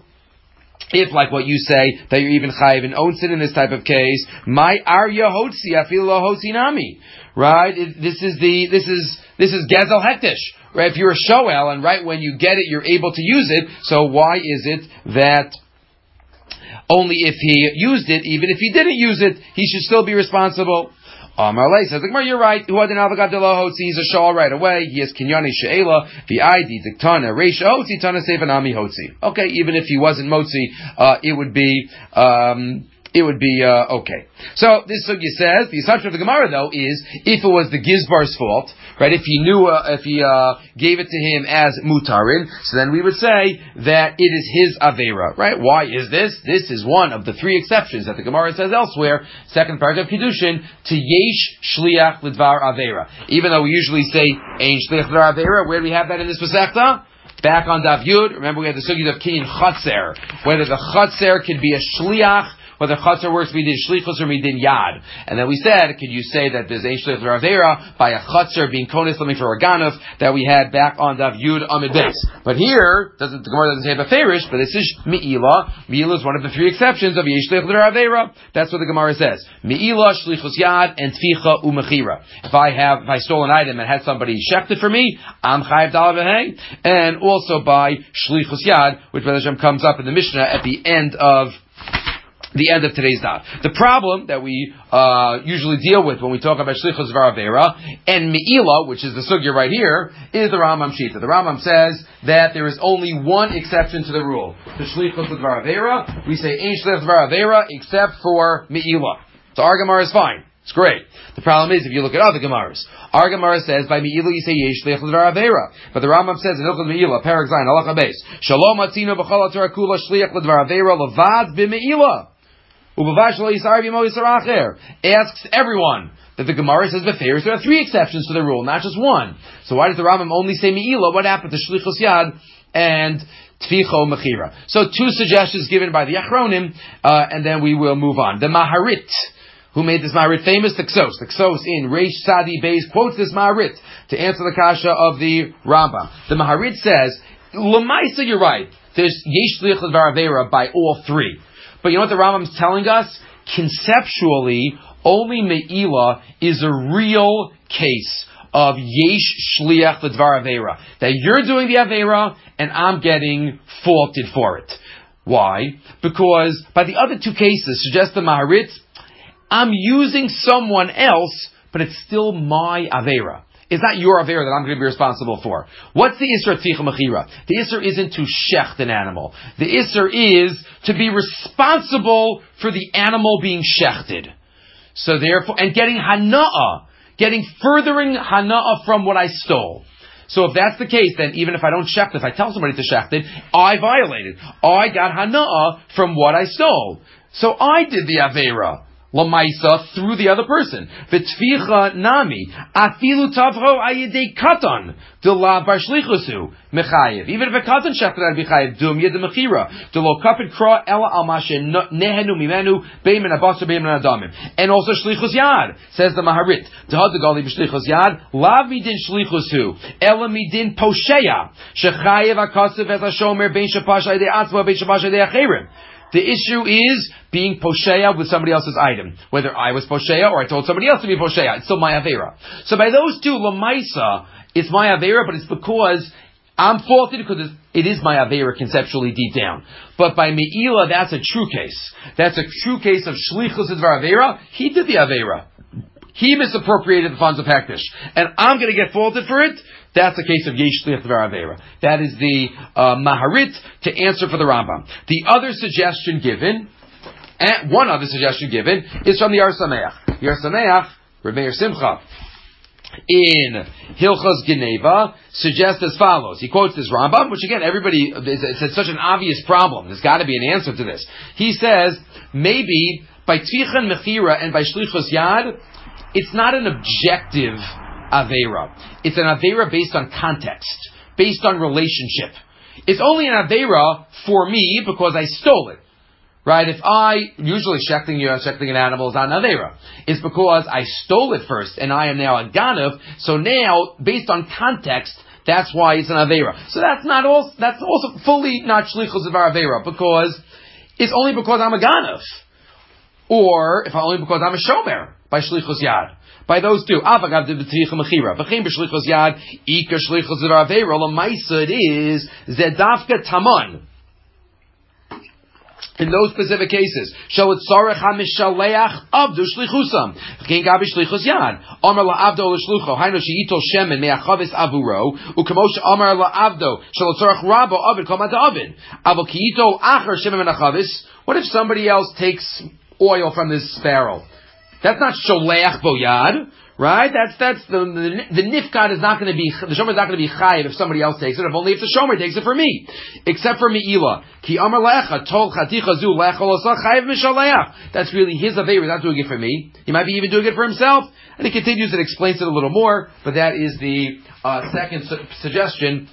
if, like what you say, that you're even chayiv in onsin in this type of case, my arya hotzi afilo hotzi nami, right? It, this is the this is this is gezel hektish, right? If you're a shoel and right when you get it, you're able to use it. So why is it that only if he used it, even if he didn't use it, he should still be responsible? Amar Lei says, you're right. He's a shol right away. He is kinyani she'ela v'idi diktana reish hotzi tana sevanami hotzi. Okay, even if he wasn't motzi, uh, it would be um, it would be uh, okay. So this sugya says the assumption of the Gemara though is if it was the gizbar's fault, right? If he knew, uh, if he uh, gave it to him as mutarin, so then we would say that it is his avera, right? Why is this? This is one of the three exceptions that the Gemara says elsewhere. Second paragraph Kiddushin to yesh shliach lidvar avera. Even though we usually say ein shliach lidvar avera, where do we have that in this Masechta? Back on Daf Yud. Remember we had the sugya of kinyan chatzer, whether the chatzer could be a shliach, whether Chatzar works midin shlichus or midin yad. And then we said, could you say that there's ein shlichus or avera by a Chatzar being konis leming for organov that we had back on Dav Yud Amid Beis. But here, doesn't, the Gemara doesn't say beferish, but this is Me'ilah. Me'ilah is one of the three exceptions of ein shlichus or avera. That's what the Gemara says. Me'ilah, shlichus yad, and tficha umechira. If I have, if I stole an item and had somebody shecht it for me, I'm chayav dal v'hei. And also by shlichus yad, which by the Hashem comes up in the Mishnah at the end of the end of today's daf. The problem that we uh, usually deal with when we talk about shlichus v'avera and me'ilah, which is the sugya right here, is the Rambam Shita. The Rambam says that there is only one exception to the rule. The shlichus v'avera, we say ein shlichus v'avera except for me'ilah. So our Gemara is fine. It's great. The problem is, if you look at other Gemaras, our Gemara says by me'ilah you say yesh shlichus v'avera, but the Rambam says in Hilchos me'ilah, Perek Zayin, Halacha Beis, Shalom atzino b'chol haTorah kula shliach v'avera levad b'me'ilah. Asks everyone that the Gemara says beferish. There are three exceptions to the rule, not just one. So why does the Rambam only say me'ilah? What happened to shlichus yad and tficho mechira? So two suggestions given by the Achronim, uh, and then we will move on. The Maharit, who made this Maharit famous, the Ksos. The Ksos in Reish Sadi Beis quotes this Maharit to answer the kasha of the Rambam. The Maharit says, L'maisa, you're right. There's yesh shlichus v'avera by all three. But you know what the Rambam is telling us? Conceptually, only Me'ilah is a real case of yesh shliach l'dvar avera, that you're doing the avera and I'm getting faulted for it. Why? Because by the other two cases, suggests the Maharit, I'm using someone else, but it's still my avera. It's not your avera that I'm going to be responsible for. What's the Isser Tficha Mechira? The Isser isn't to shecht an animal. The Isser is to be responsible for the animal being shechted. So therefore, and getting hana'ah, getting furthering hana'ah from what I stole. So if that's the case, then even if I don't shecht, if I tell somebody to shecht it, I violated. I got hana'ah from what I stole. So I did the avera. Lamaisa through the other person. V'tficha nami afilu tavro ayidei katan dela bar shlichusu mechayev. Even if a katan shechted ad mechayev dum yed mechira delo kapid kra ela al mashe nehenu mimenu beimen abasu beimen adamim. And also shlichus yad, says the Maharit. Tahad the gali b'shlichus yad lav midin shlichusu ela midin posheya shechayev akasev et hashomer bein shapash ayidei atzma bein shapash ayidei acherim. The issue is being posheya with somebody else's item. Whether I was posheya or I told somebody else to be posheya, it's still my avera. So by those two, lamaisa, it's my avera, but it's because I'm faulted because it is my avera conceptually deep down. But by me'ila, that's a true case. That's a true case of shlichus advar avera. He did the avera. He misappropriated the funds of Hektish. And I'm going to get faulted for it. That's the case of Yesh Shliach Dvar Avera. That is the uh, Maharit to answer for the Rambam. The other suggestion given, and one other suggestion given, is from the Yar Sameach. Yar Sameach, Reb Meir Simcha, in Hilchos Geneva, suggests as follows. He quotes this Rambam, which again, everybody, it's, it's such an obvious problem. There's got to be an answer to this. He says, maybe by Tfichan Mechira and by Shlichus Yad, it's not an objective Aveira. It's an Aveira based on context, based on relationship. It's only an Aveira for me because I stole it. Right? If I, usually shechting you, shechting an animal is not an Aveira. It's because I stole it first and I am now a Ganav. So now, based on context, that's why it's an Aveira. So that's not also, that's also fully not Shlichus of our Aveira because it's only because I'm a Ganav. Or, if only because I'm a Shomer, by Shlichus Yad. By those two. Avagav de b'tzicha mechira. V'chein b'shlichus Yad, ika shlichus v'aveira, l'maisa it is, zedavka taman. In those specific cases, shall it sarech ha-mishaleach abdu shlichusam. V'chein gabi shlichus Yad. Amar la'avdo l'shlucho, hainu she'itol shemen me'achavis avuro, u'kamosha amar la'avdo, shall it sarech rabo avid kol mata avid. Avo ki'itol acher shemen me'achavis. What if somebody else takes oil from this sparrow? That's not sholeach boyad, right? That's that's the the, the nifkad is not going to be the shomer is not going to be chayiv if somebody else takes it. If only if the shomer takes it for me, except for meila. Ki amar lecha tol chaticha zu lechol osach chayiv misholeach. That's really his aveira. He's not doing it for me. He might be even doing it for himself. And he continues and explains it a little more. But that is the uh, second su- suggestion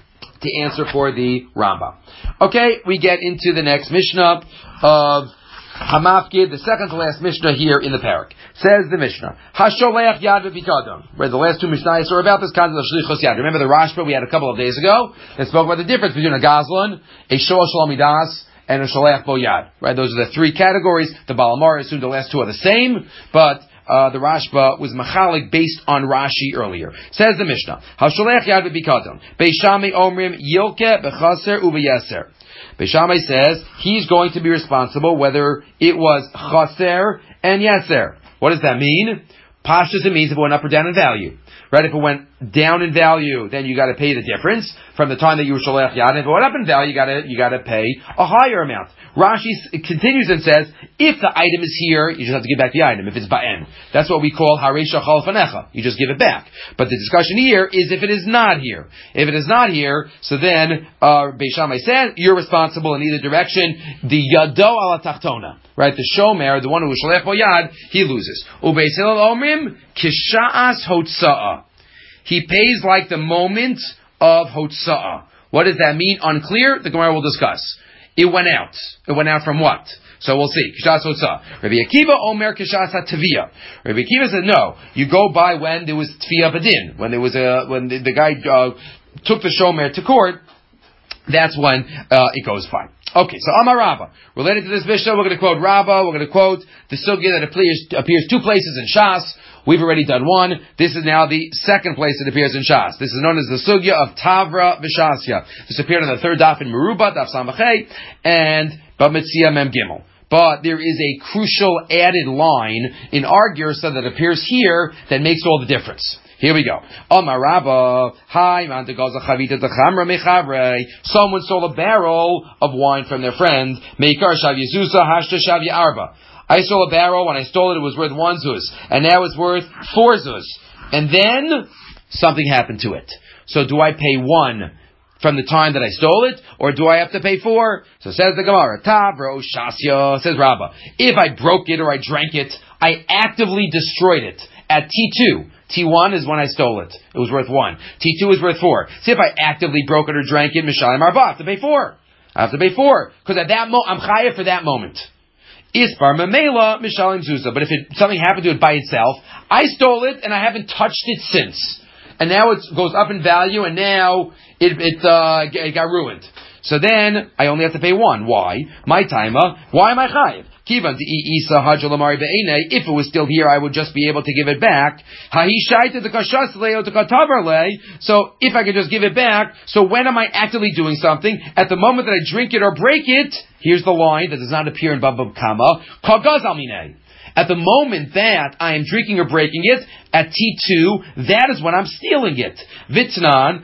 to answer for the Rambam. Okay, we get into the next Mishnah of Hamafkid, the second to last Mishnah here in the parak. Says the Mishnah, Hasholeach Yad v'Pikadon. Where the last two Mishnahs are about this concept of Shlichus Yad. Remember the Rashba we had a couple of days ago that spoke about the difference between a Gazlan, a Shoel Shalamidas, and a Sholeach Bo Yad. Right? Those are the three categories. The Balamar assumed the last two are the same, but uh, the Rashba was machalik based on Rashi earlier. Says the Mishnah, Hasholeach Yad v'Pikadon. Beishami Omrim Yilke Bechaser Ubeyeser. Beishamai says he's going to be responsible whether it was chaser and yeser. What does that mean? Pashtus, it means if it went up or down in value. Right? If it went down in value, then you got to pay the difference from the time that you were sholech yad. And if it went up in value, you got to you got to pay a higher amount. Rashi continues and says, if the item is here, you just have to give back the item. If it's ba'en, that's what we call haresha chalfanecha. You just give it back. But the discussion here is if it is not here. If it is not here, so then uh, Beis Shammai says you're responsible in either direction. The yado ala tachtona, right? The shomer, the one who was sholech boyad, he loses. Ubeis Hillel omrim kisha'as hotza'ah. He pays like the moment of hotza'ah. What does that mean? Unclear. The Gemara will discuss. It went out. It went out from what? So we'll see. Kishas hotza'ah. Rabbi Akiva omer kishas haTaviyah. Rabbi Akiva said no. You go by when there was tfiyah badin, when there was a when the, the guy uh, took the shomer to court. that's when uh, it goes fine. Okay, so Amar Rabba. Related to this Mishnah, we're going to quote Rabba, we're going to quote the sugya that appears, appears two places in Shas. We've already done one. This is now the second place it appears in Shas. This is known as the sugya of Tavra V'Shasya. This appeared on the third daf in Meruba, daf Samachay, and Bamitzia Mem Gimel. But there is a crucial added line in our Girsa that appears here that makes all the difference. Here we go. Amar Rabba, hi, someone stole a barrel of wine from their friend. Meikar shav yezusa hashta shav arba. I stole a barrel. When I stole it, it was worth one zuz, and now it's worth four zuz. And then something happened to it. So do I pay one from the time that I stole it, or do I have to pay four? So says the Gemara, Tavro Shasya, says Rabba, if I broke it or I drank it, I actively destroyed it at T two. T one is when I stole it. It was worth one. T two is worth four. See, if I actively broke it or drank it, Mishalim Arba, I have to pay four. I have to pay four. Because at that moment, I'm chayav for that moment. Isbar Mamela, Mishalim Zuzah. But if it, something happened to it by itself, I stole it and I haven't touched it since. And now it goes up in value and now it, it, uh, it got ruined. So then, I only have to pay one. Why? My timer. Why am I chayav? If it was still here, I would just be able to give it back. So if I could just give it back, so when am I actively doing something? At the moment that I drink it or break it, here's the line that does not appear in Baba Kama. At the moment that I am drinking or breaking it, at T two, that is when I'm stealing it. Vitnan,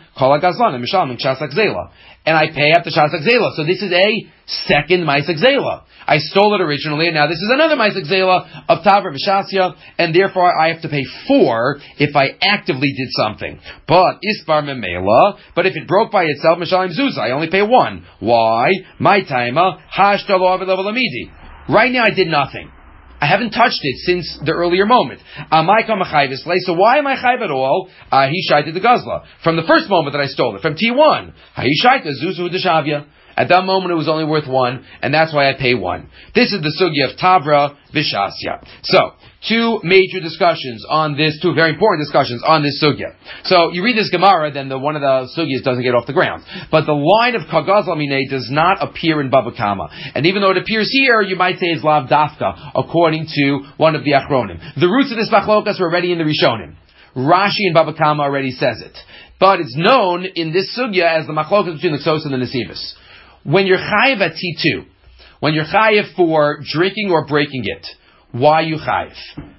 and I pay after Shasak Zela. So this is a second Maisak Zela. I stole it originally, and now this is another Maisak Zela of Tavra V'Shasya, and therefore I have to pay four if I actively did something. But Isbar Memela, but if it broke by itself, Mishalim Zuzah, I only pay one. Why? My timer, Hashtalo Avilav Lamidi. Right now I did nothing. I haven't touched it since the earlier moment. So why am I chayv at all? He shaited the gazla. From the first moment that I stole it, from T one. At that moment it was only worth one, and that's why I pay one. This is the sugya of Tavra V'Shasya. So, two major discussions on this, two very important discussions on this sugya. So, you read this Gemara, then the one of the sugyas doesn't get off the ground. But the line of Kagaz Lamine does not appear in Baba Kama. And even though it appears here, you might say it's Lav Dafka, according to one of the Achronim. The roots of this Machlokas were already in the Rishonim. Rashi in Baba Kama already says it. But it's known in this sugya as the Machlokas between the Ksos and the Nesivos. When you're chayiv at T two, when you're chayiv for drinking or breaking it, why you chayiv?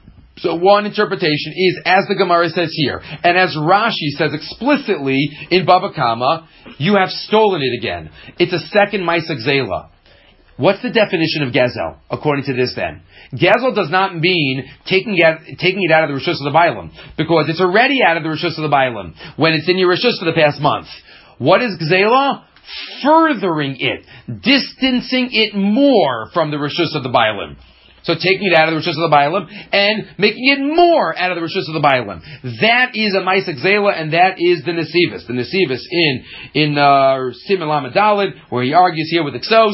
So one interpretation is, as the Gemara says here, and as Rashi says explicitly in Baba Kama, you have stolen it again. It's a second Maisak Zela. What's the definition of Gezel, according to this then? Gezel does not mean taking it, taking it out of the Rishus of the Bailam, because it's already out of the Rishus of the Bailam, when it's in your Rishus for the past month. What is Gzela? Furthering it, distancing it more from the Rishus of the Bailam. So taking it out of the Rishus of the Bailam and making it more out of the Rishus of the Bailam. That is a Maisak Zela, and that is the Nesivos. The Nesivos in in uh, Siman Lamed Daled, where he argues here with Iksos.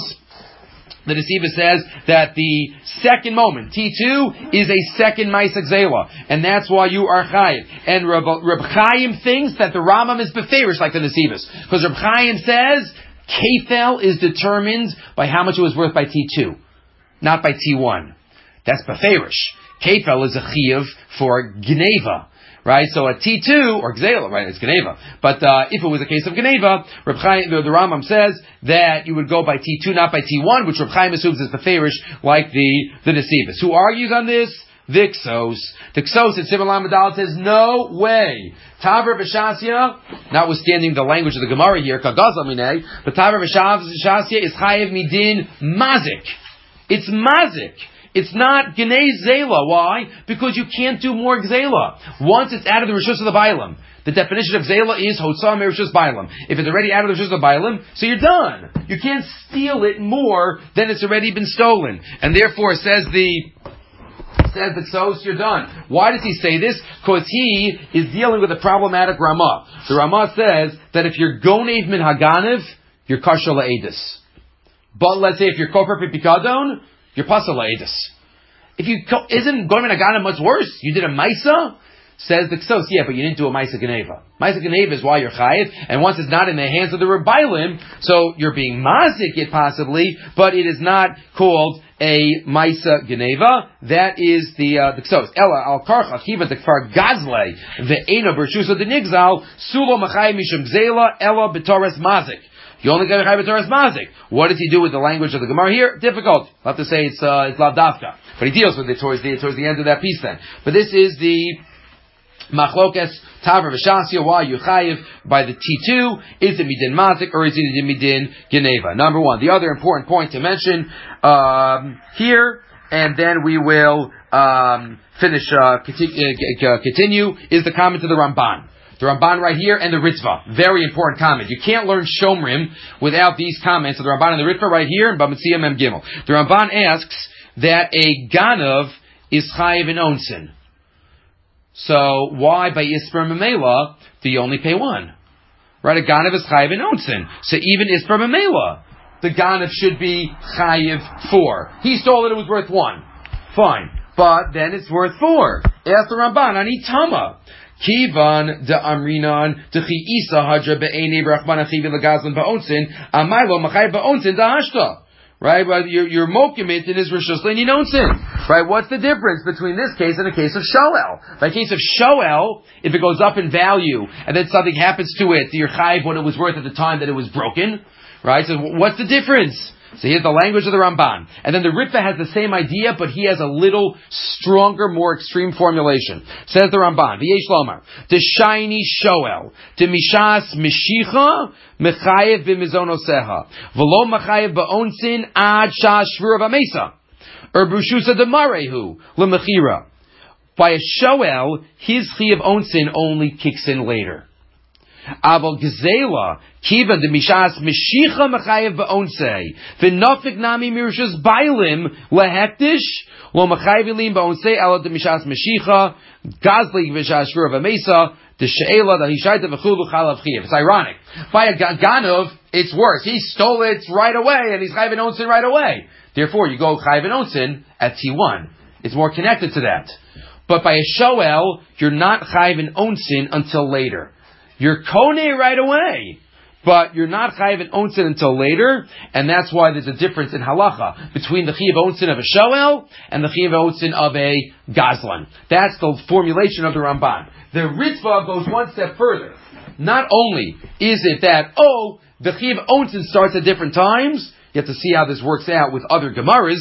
The Nesivos says that the second moment, T two, is a second Maisak Zela, and that's why you are chayiv. And Reb, Reb Chaim thinks that the Rambam is beferish like the Nesivos, because Reb Chaim says Kefel is determined by how much it was worth by T two, not by T one. That's beferish. Kefel is a chiyuv for Gneva. Right, so a T two, or Gzela, right, it's Geneva. But uh, if it was a case of Geneva, Reb Chaim, the, the Rambam says that you would go by T two, not by T one, which Reb Chaim assumes is the Farish, like the, the Nesivos. Who argues on this? The Ksos. The Ksos in Siman Lamed Daled says, no way. Tavra V'Shasya, notwithstanding the language of the Gemara here, Kagaz Aminei, but Tavra V'Shasya is Chayev Midin Mazik. It's Mazik. It's not Gnei Zela. Why? Because you can't do more Gzela. Once it's out of the Rishus of the Bailam. The definition of Zela is Hotzah Merishus Bailam. If it's already out of the Rishus of the Bailam, so you're done. You can't steal it more than it's already been stolen. And therefore, says the says the Ksos, you're done. Why does he say this? Because he is dealing with a problematic Ramah. The Ramah says that if you're Gonev Min Haganev, you're Kasher La'edis. But let's say if you're Kofer Pipikadon, you're pasal la'edus. If you isn't going to Gana much worse, you did a maisa, Says the Ksos, yeah, but you didn't do a Maisa Geneva. Maisa Geneva is why you're chayiv, and once it's not in the hands of the Rebailim, so you're being mazik it possibly, but it is not called a Maisa Geneva. That is the uh, the Ksos. Ella al karcha kiva the kfar gazle ve'ena b'rshusa de nigzal sulo machayim mishum gzela ella b'toras mazik. You only get a chayiv b'toras mazik. What does he do with the language of the Gemara here? Difficult. I'll have to say it's uh, it's lavdavka, but he deals with it towards the towards the end of that piece then. But this is the Machlokes Tavra V'Shasya, why you chayiv by the T two, is it midin mazik or is it midin geneva? Number one. The other important point to mention um, here, and then we will um, finish, uh, continue, uh, continue, is the comment of the Ramban. The Ramban right here and the Ritva. Very important comment. You can't learn Shomrim without these comments of the Ramban and the Ritva right here in Bamitzia Mem Gimel. The Ramban asks that a Ganav is chayiv in onsin. So why by Isper Mamela do you only pay one? Right, a Ganav is chayiv in onsin. So even Isper Mamela, the Ganav should be chayiv four. He stole it, it was worth one. Fine. But then it's worth four. Ask the Ramban, ani tama. Kivan de Amrinan de Chi Isa Hadra be'ene Brachman Achivi Legazlan ba'onsin Amailo Machayiv ba'onsin da Hashta. Right, but you're, you're mokimit in his rishus leinin onsin. Right, what's the difference between this case and a case of shoel? By case of shoel, if it goes up in value and then something happens to it, you're chayiv what it was worth at the time that it was broken. Right, so what's the difference? So here's the language of the Ramban. And then the Ritva has the same idea, but he has a little stronger, more extreme formulation. Says the Ramban, V'yesh lomar, the shiny shoel, the mishas mishicha, mechayev b'mizonoseha, v'lo mechayev ba'onsin ad shas shvura v'mesa, or brushusa demarehu, l'mechira. By a shoel, his chi of onsin only kicks in later. Aval Gzela, Kiva de Mishas Meshicha Mechayev Ba'onsei, V'nofik Nami Mirushas Bailim, Lehektish, Lo Mechayev Lim Ba'onsei, Ela de Mishas Meshicha, Gazli V'shas Shvur V'mesa, De She'ela, Da Hishaita V'chulu Chalav Chiyev. It's ironic. By a Ganov, it's worse. He stole it right away, and he's Chayev Onsin right away. Therefore, you go Chayev Onsin at T one. It's more connected to that. But by a Shoel, you're not Chayev Onsin until later. You're kone right away, but you're not chayiv onsin until later, and that's why there's a difference in halacha between the chayiv onsin of a shoel and the chayiv onsin of a gazlan. That's the formulation of the Ramban. The Ritva goes one step further. Not only is it that, oh, the chayiv onsin starts at different times, you have to see how this works out with other Gemaras,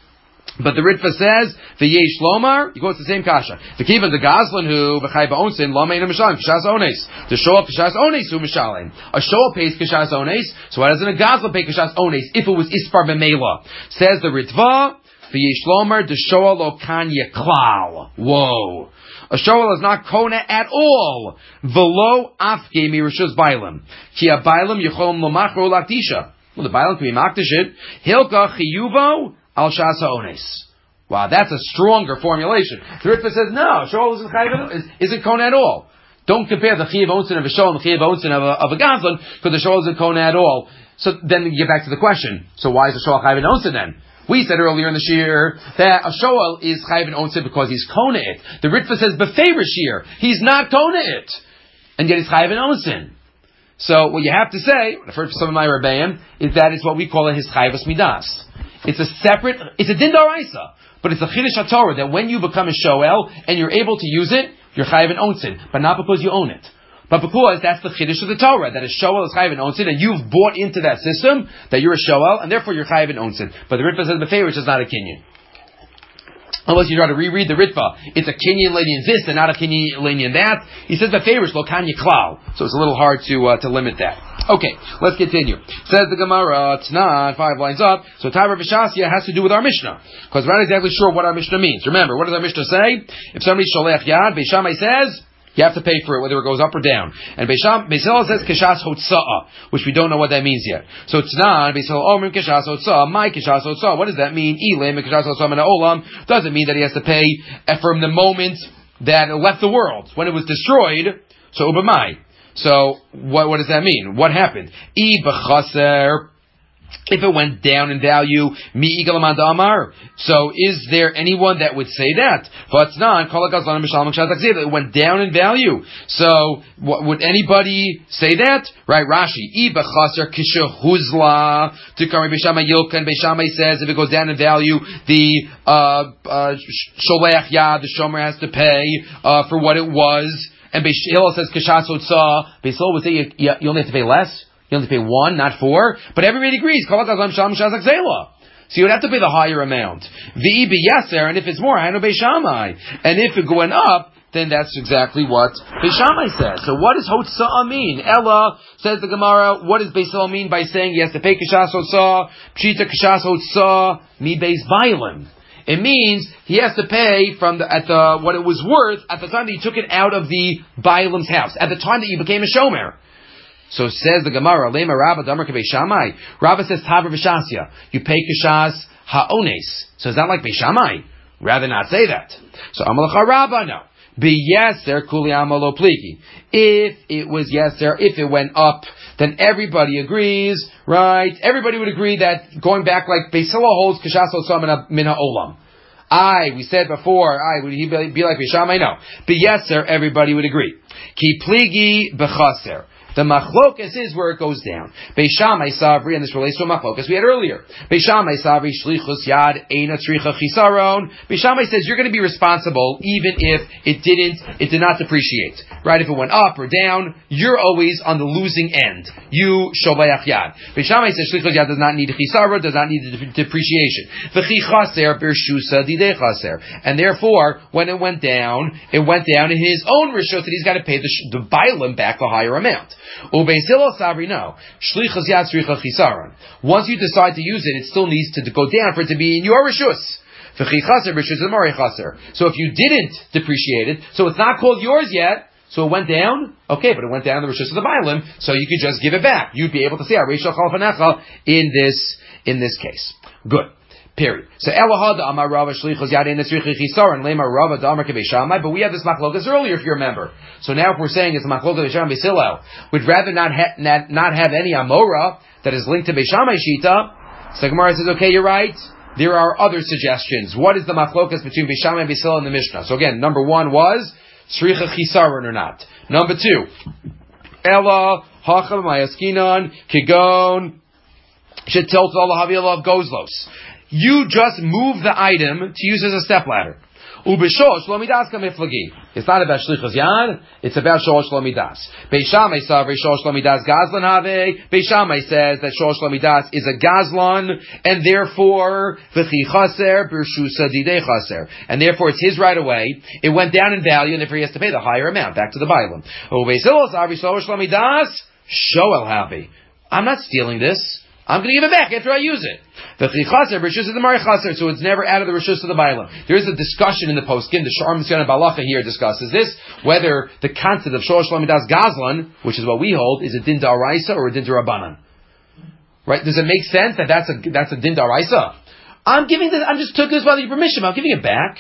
but the Ritva says, V'yesh lomar, he goes to the same kasha. V'kivan the gazlan who, v'chai ba'onsin, lamein mishalim, kishas ones. The shoel kishas ones who mishalim. A shoel pays kishas ones, so why doesn't a gazlan pay kishas ones if it was ispar b'meila? Says the Ritva, V'yesh lomar, the shoel lo kanya klal. Whoa. A shoel is not kona at all. V'lo afge mi rishus bailim. Ki a bailim yichom lomachro laktisha. Well, the bailim can be maktish it. Hilka chiyuvo, Al Shasa Ones. Wow, that's a stronger formulation. The Ritva says, no, Shoel isn't chayiv, isn't kona at all. Don't compare the chayiv onsin of a Shoel and the chayiv onsin of a, of a Gazlan, because the Shoel isn't kona at all. So then you get back to the question. So why is the Shoel chayiv onsin then? We said earlier in the Shir that a Shoel is chayiv onsin because he's kona it. The Ritva says, befavor Shir, he's not kona it. And yet he's chayiv onsin. So what you have to say, I've heard from some of my Rebbeim, is that it's what we call a his chayvus midas. It's a separate, it's a din d'oraisa, but it's a chiddush haTorah that when you become a shoel and you're able to use it, you're chayiv in onsin, but not because you own it, but because that's the chiddush of the Torah, that a shoel is chayiv in onsin, and you've bought into that system that you're a shoel, and therefore you're chayiv in onsin. But the Ritva says befei, which is not a kinyan. Unless you try to reread the Ritva, it's a kinyan lenyan this and not a kinyan lenyan that. He says befei lo kanya klal, so it's a little hard to uh, to limit that. Okay, let's continue. Says the Gemara, Tnan, five lines up. So Tavra V'Shasya has to do with our Mishnah, because we're not exactly sure what our Mishnah means. Remember, what does our Mishnah say? If somebody sholech yad, Beis Shammai says you have to pay for it, whether it goes up or down. And Beis Hillel says kishas hotza'ah, which we don't know what that means yet. So Tnan, Beis Hillel omrim kishas hotza'ah, my kishas hotza'ah. What does that mean? Ilem kishas hotza'ah min ha'olam. Doesn't mean that he has to pay from the moment that it left the world, when it was destroyed. So ubamai. So what what does that mean? What happened? I b'chaser. if it went down in value, mi igal amad amar. So, is there anyone that would say that? It went down in value. So, what, would anybody say that? Right, Rashi. Iba chaser kishahuzla. Tukari Beishamai Yilkan. Beishamai says if it goes down in value, the uh, uh, sholeach yad, the shomer has to pay uh, for what it was. And Beis Hillel says kishas hotzah. Beis Hillel would say you, you only have to pay less. You only have to pay one, not four. But everybody agrees. So you would have to pay the higher amount. V'i b'yaser, and if it's more, hanu Beishamai. And if it went up, then that's exactly what Beishamai says. So what does hotzah mean? Ella, says the Gemara, what does Beis Hillel mean by saying he has to pay kishas hotzah, pshita kishas hotzah, mi beis bailim? It means he has to pay from the, at the what it was worth at the time that he took it out of the bailim's house, at the time that you became a shomer. So says the Gemara, Lema Rabba Damar Beishamai. Rabba says Taber V'Shasya. You pay kishas ha'ones. So is that like Beishamai? Rather not say that. So Amalacha Rabba, no. Be yeser kuli amalo pliki. If it was yeser, if it went up, then everybody agrees, right? Everybody would agree that going back like Beis Hillel holds kishas hotzah min ha'olam. I, we said before, I would he be like Beishamai? No. Be yeser, everybody would agree. Ki pligi b'chaser. The machlokas is where it goes down. Beishamai savri, and this relates to a machlokas we had earlier. Beishamai savri shlichus yad eina tzricha chisaron. Beishamai says you're going to be responsible even if it didn't, it did not depreciate. Right? If it went up or down, you're always on the losing end. You shobayach yad. Beishamai says shlichus yad does not need chisaron, does not need de- depreciation. V'chi chaser bershusa didei chaser. And therefore, when it went down, it went down in his own rishus that he's got to pay the, sh- the bailim back the higher amount. Ubeis Hillel Sabri, no. Shlichas yad tzricha chisaron. Once you decide to use it, it still needs to go down for it to be in your rishus. V'chi chaser b'rishus amari chaser. So if you didn't depreciate it, so it's not called yours yet, so it went down, okay, but it went down the rishus of the bailim, so you could just give it back. You'd be able to say, Arei shel chalfanecha in this, in this case. Good. Period. So Elahad Amar Rava Shlichos Yadein Tzricha Chisaron Lema Rava Damar Beishamai, but we had this machlokas earlier, if you remember. So now, if we're saying it's a machlokas Beishamai Beis Hillel, we'd rather not, ha- not not have any Amora that is linked to Beishamai Shita. So Gemara says, okay, you're right. There are other suggestions. What is the machlokas between Beishamai and Beis Hillel in the Mishnah? So again, number one was Tzricha Chisaron or not. Number two, Ela Hacham Mayaskinan Kigon Shetilta Allah Havilah of Gozlos. You just move the item to use as a stepladder. Ubishosh lo midas kamiflagi. It's not about shlichus yad. It's about shosh lo midas. Beishamai savri shosh lo midas gazlan have. Beishamai says that shosh lo midas is a gazlan, and therefore v'chi chaser b'rshusa didei chaser, and therefore it's his right away. It went down in value, and therefore he has to pay the higher amount back to the bailim. Ubeis Hillel savri shosh lo midas shoel have. I'm not stealing this. I'm going to give it back after I use it. The chichaser b'rishus of the mari chaser, so it's never out of the rishus of the bailim. There is a discussion in the poskim. The Sha'ar Mitzvah Balacha here discusses this, whether the concept of shosh lamidas gazlan, which is what we hold, is a din da'araisa or a din da'rabanan. Right? Does it make sense that that's a that's a din da'araisa? I'm giving this. I'm just took this without your permission. I'm giving it back.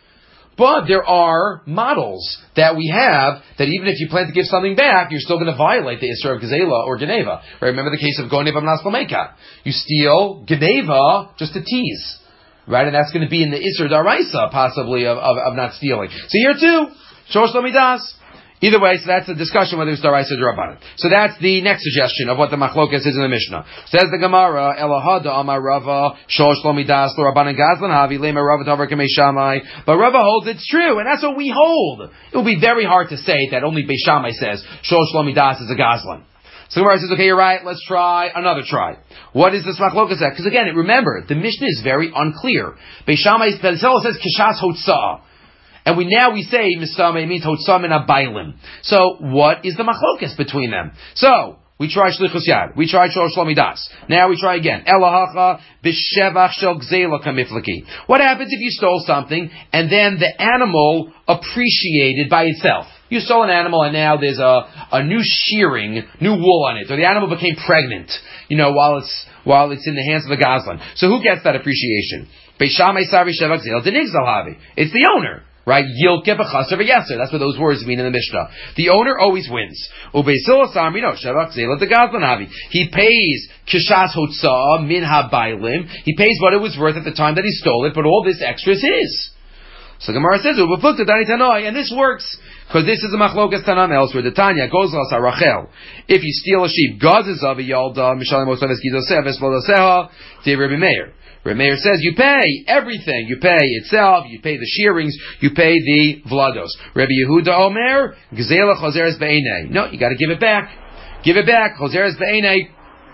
But there are models that we have that even if you plan to give something back, you're still going to violate the Isra of Gezela or Geneva. Right? Remember the case of Goneva Mnas Lameka. You steal Geneva just to tease. Right? And that's going to be in the Isra Daraisa, possibly, of, of, of not stealing. So here too, Shosh Lamidas. Either way, so that's the discussion whether it's Daraisa or Rabbanan. So that's the next suggestion of what the Machlokas is in the Mishnah. Says the Gemara, Elahada Amar Rava, Shosh Lomidas, Rabbanan Gazlan Havi, Lema Rava Tavar Kamei Shammai. But Rava holds it's true, and that's what we hold. It will be very hard to say that only Beis Shammai says Shosh Lomidas is a Gazlan. So the Gemara says, okay, you're right, let's try another try. What is this Machlokas at? Because again, remember, the Mishnah is very unclear. Beis Shammai, Beis Hillel says Kishas Hotzah. And we now we say Misame means Hotzah min Abailim. So what is the machlokas between them? So we try Shlichus Yad, we try Shosh Lomidas. Now we try again. Elahacha b'shevach shel gzela kamiflaki. What happens if you stole something and then the animal appreciated by itself? You stole an animal and now there's a, a new shearing, new wool on it, or the animal became pregnant, you know, while it's while it's in the hands of the Gazlan. So who gets that appreciation? It's the owner. Right? Yilke b'chaser v'yaser. That's what those words mean in the Mishnah. The owner always wins. Ubeisilas amrino shavach zela degazlan havi. He pays kishas hotzah min habaylim. He pays what it was worth at the time that he stole it, but all this extra is his. So Gemara says, "Ubefukta dani tanoi," and this works because this is a machlokas tanam elsewhere. The Tanya goes las Rachel. If you steal a sheep, gazes of a yalda mishalim osaves gidoseh vesvoloseha de Rabbi Meir. Rabbi Meir says you pay everything. You pay itself, you pay the shearings, you pay the vlados. Rabbi Yehuda Omer, gzela choseres be'enei. No, you got to give it back. Give it back. Choseres be'enei.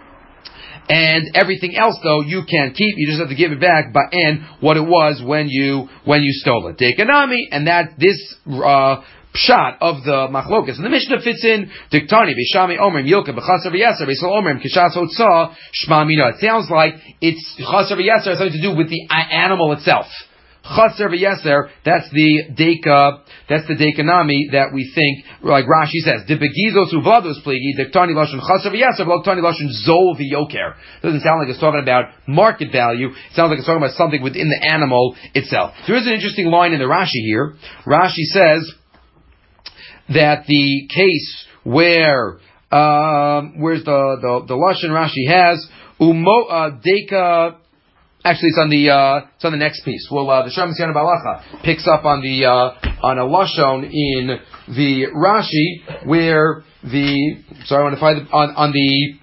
And everything else, though, you can't keep. You just have to give it back. But and what it was when you when you stole it. Dekanami, and that this uh, pshat of the machlokas. And the Mishnah fits in. Diktani b'shami omrim yilka b'chaser v'yaser b'sol omrim kishas hotzah shma mina. It sounds like it's chaser v'yaser has something to do with the animal itself. Chaser v'yaser, that's the deka, that's the dekanami that we think, like Rashi says, de begizos uvlados pligi, diktani lashon chaser v'yaser, v'loktani lashon zol v'yoker. Doesn't sound like it's talking about market value. It sounds like it's talking about something within the animal itself. There is an interesting line in the Rashi here. Rashi says that the case where, um, where's the, the, the lashon Rashi has, umo, uh, deka, Actually, it's on the uh, it's on the next piece. Well, uh, the Shem Siana Balacha picks up on the uh, on a lashon in the Rashi where the sorry, I want to find the, on on the.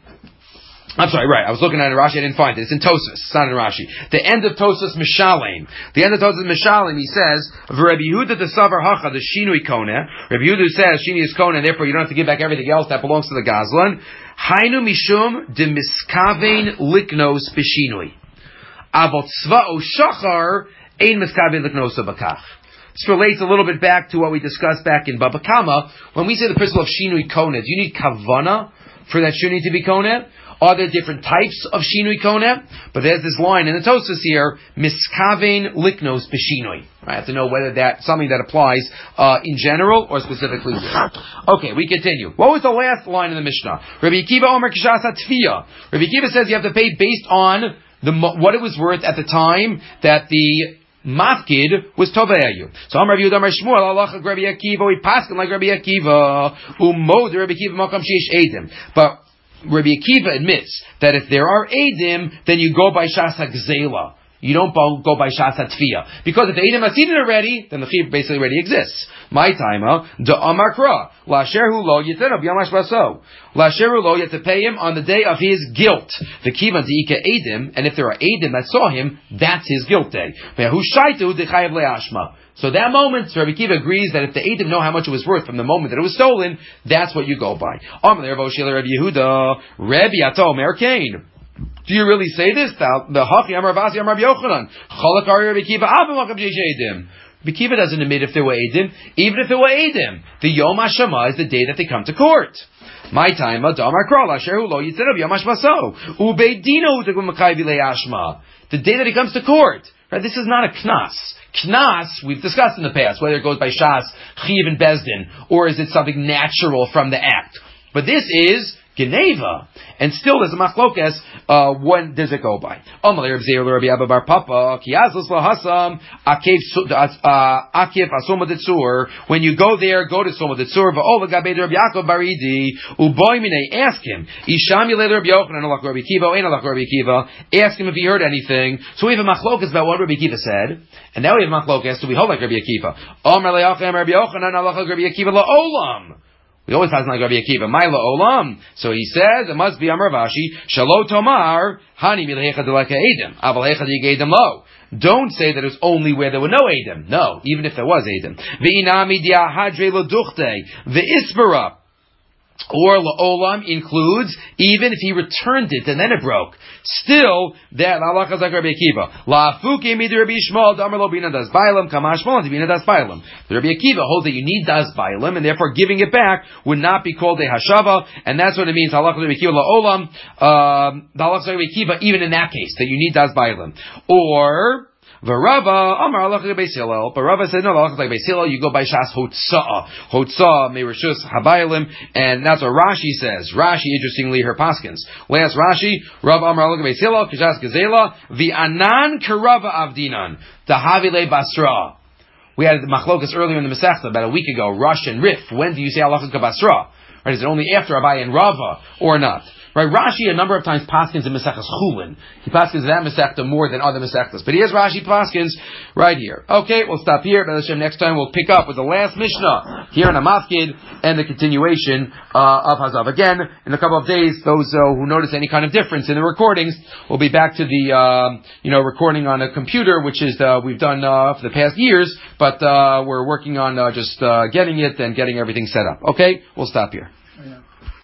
I'm sorry, right. I was looking at it in Rashi, I didn't find it. It's in Tosas. It's not in Rashi. The end of Tosas Mishalem. The end of Tosas Mishalem, he says, Rabbi Yehuda the Savar Hacha, the Shinui Kona. Rabbi Yehuda says, Shinui is Kona, and therefore you don't have to give back everything else that belongs to the Gazlan. Hainu Mishum de Miskavein Liknos Bishinui. Avot tzva'o shachar ein miskaven liknosa bakach. This relates a little bit back to what we discussed back in Baba Kama. When we say the principle of shinui koneh, do you need kavana for that shinui to be koneh? Are there different types of shinui koneh? But there's this line in the Tosas here, miskaven liknos b'shinui. I have to know whether that's something that applies uh, in general or specifically here. Okay, we continue. What was the last line in the Mishnah? Rabbi Akiva Omer Kishas HaTfiyah. Rabbi Akiva says you have to pay based on the what it was worth at the time that the mafkid was toveyu. So Amar Yehuda Amar Shmuel Halacha Rabbi Akiva, we pass him like Rabbi Akiva, umod Rabbi Akiva makam sheish edim. But Rabbi Akiva admits that if there are edim, then you go by shas hagzela. You don't go by shas hatfiyah. Because if the edim has seen it already, then the chiyuv basically already exists. My timer, the Amar Kra, la sherhu lo yitenu b'yamash baso. La sherhu lo, you have to pay him on the day of his guilt. The kivan deika edim, and if there are edim that saw him, that's his guilt day. Ve'hu shaitu dechayev le'ashma. So that moment, Rabbi Akiva agrees that if the edim know how much it was worth from the moment that it was stolen, that's what you go by. Amar Rabbi Yehuda, Rabbi Ato Mer Kain. Do you really say this? The Hachi Amar Avasi Amar Yochanan. Chalak Ari Rabbi Akiva Abba Makam Sheish Edim. Rabbi Akiva doesn't admit if there were Edim. Even if there were Edim, the Yom HaShama is the day that they come to court. My time, Adamar Krala Shehu Lo Yitzerav Yom HaShmaso Ubeidino Utegum Makai Vilei Ashma. The day that he comes to court. Right? This is not a knas. Knas, we've discussed in the past, whether it goes by Shas, Chiv, and Bezdin, or is it something natural from the act. But this is Geneva, and still there's a machlokas. Uh, when does it go by? Amalei Rabbi Zeir Rabbi Abba Bar Papa Kiazos lahasam akev akev asoma detzur. When you go there, go to soma detzur. Va'ol gabei Rabbi Yaakov Baridi uboy minei. Ask him. Isham yilei Rabbi Yochanan alach Rabbi Kiva, ein alach Rabbi Kiva. Ask him if he heard anything. So we have a machlokas about what Rabbi Kiva said, and now we have a machlokas. Do we hold like Rabbi Kiva? Amalei Achem Rabbi Yochanan alach Rabbi Kiva la'olam. We always have like Rabbi Akiva, Maila Olam. So he says, it must be Amar Vashi, Shalo Tomar, Hani Milecha Deleka Edim, Avalecha Edim Lo. Don't say that it's only where there were no Edim. No, even if there was Edim. V'inami di'ahadre l'duchte, v'isbara. Or la'olam includes even if he returned it and then it broke. Still, that halacha like Rabbi Akiva. La'afuki mid Rabbi Shmuel damar lo bina das bailam kamash shmuel bina das bailam. The Rabbi Akiva holds that you need das bailam, and therefore giving it back would not be called a hashava, and that's what it means. Halacha Rabbi Akiva la'olam. Um, the halacha Rabbi Akiva even in that case that you need das bailam. Or Varava Amar Alach Beis Hillel, but Rava said no, Alach like Beis Hillel. You go by Shas Hotzah, Hotzah Meirishus Habaylim, and that's what Rashi says. Rashi, interestingly, her paskins. Last Rashi, Rav Amar Alach Beis Hillel, Kishas Gezela, the Anan Karava Avdinan, the Havile Basra. We had the machlokas earlier in the Masechta, about a week ago, Rosh and Rif. When do you say halacha kabasra? Right? Is it only after Abai and Rava, or not? Right, Rashi a number of times paskins in Maseches Chulin. He paskins that Masechta more than other Masechtas. But here's Rashi paskins right here. Okay, we'll stop here. But next time we'll pick up with the last Mishnah here in Amafkid and the continuation uh, of Hazav. Again, in a couple of days, those uh, who notice any kind of difference in the recordings will be back to the uh, you know recording on a computer, which is uh, we've done uh, for the past years, but uh, we're working on uh, just uh, getting it and getting everything set up. Okay, we'll stop here.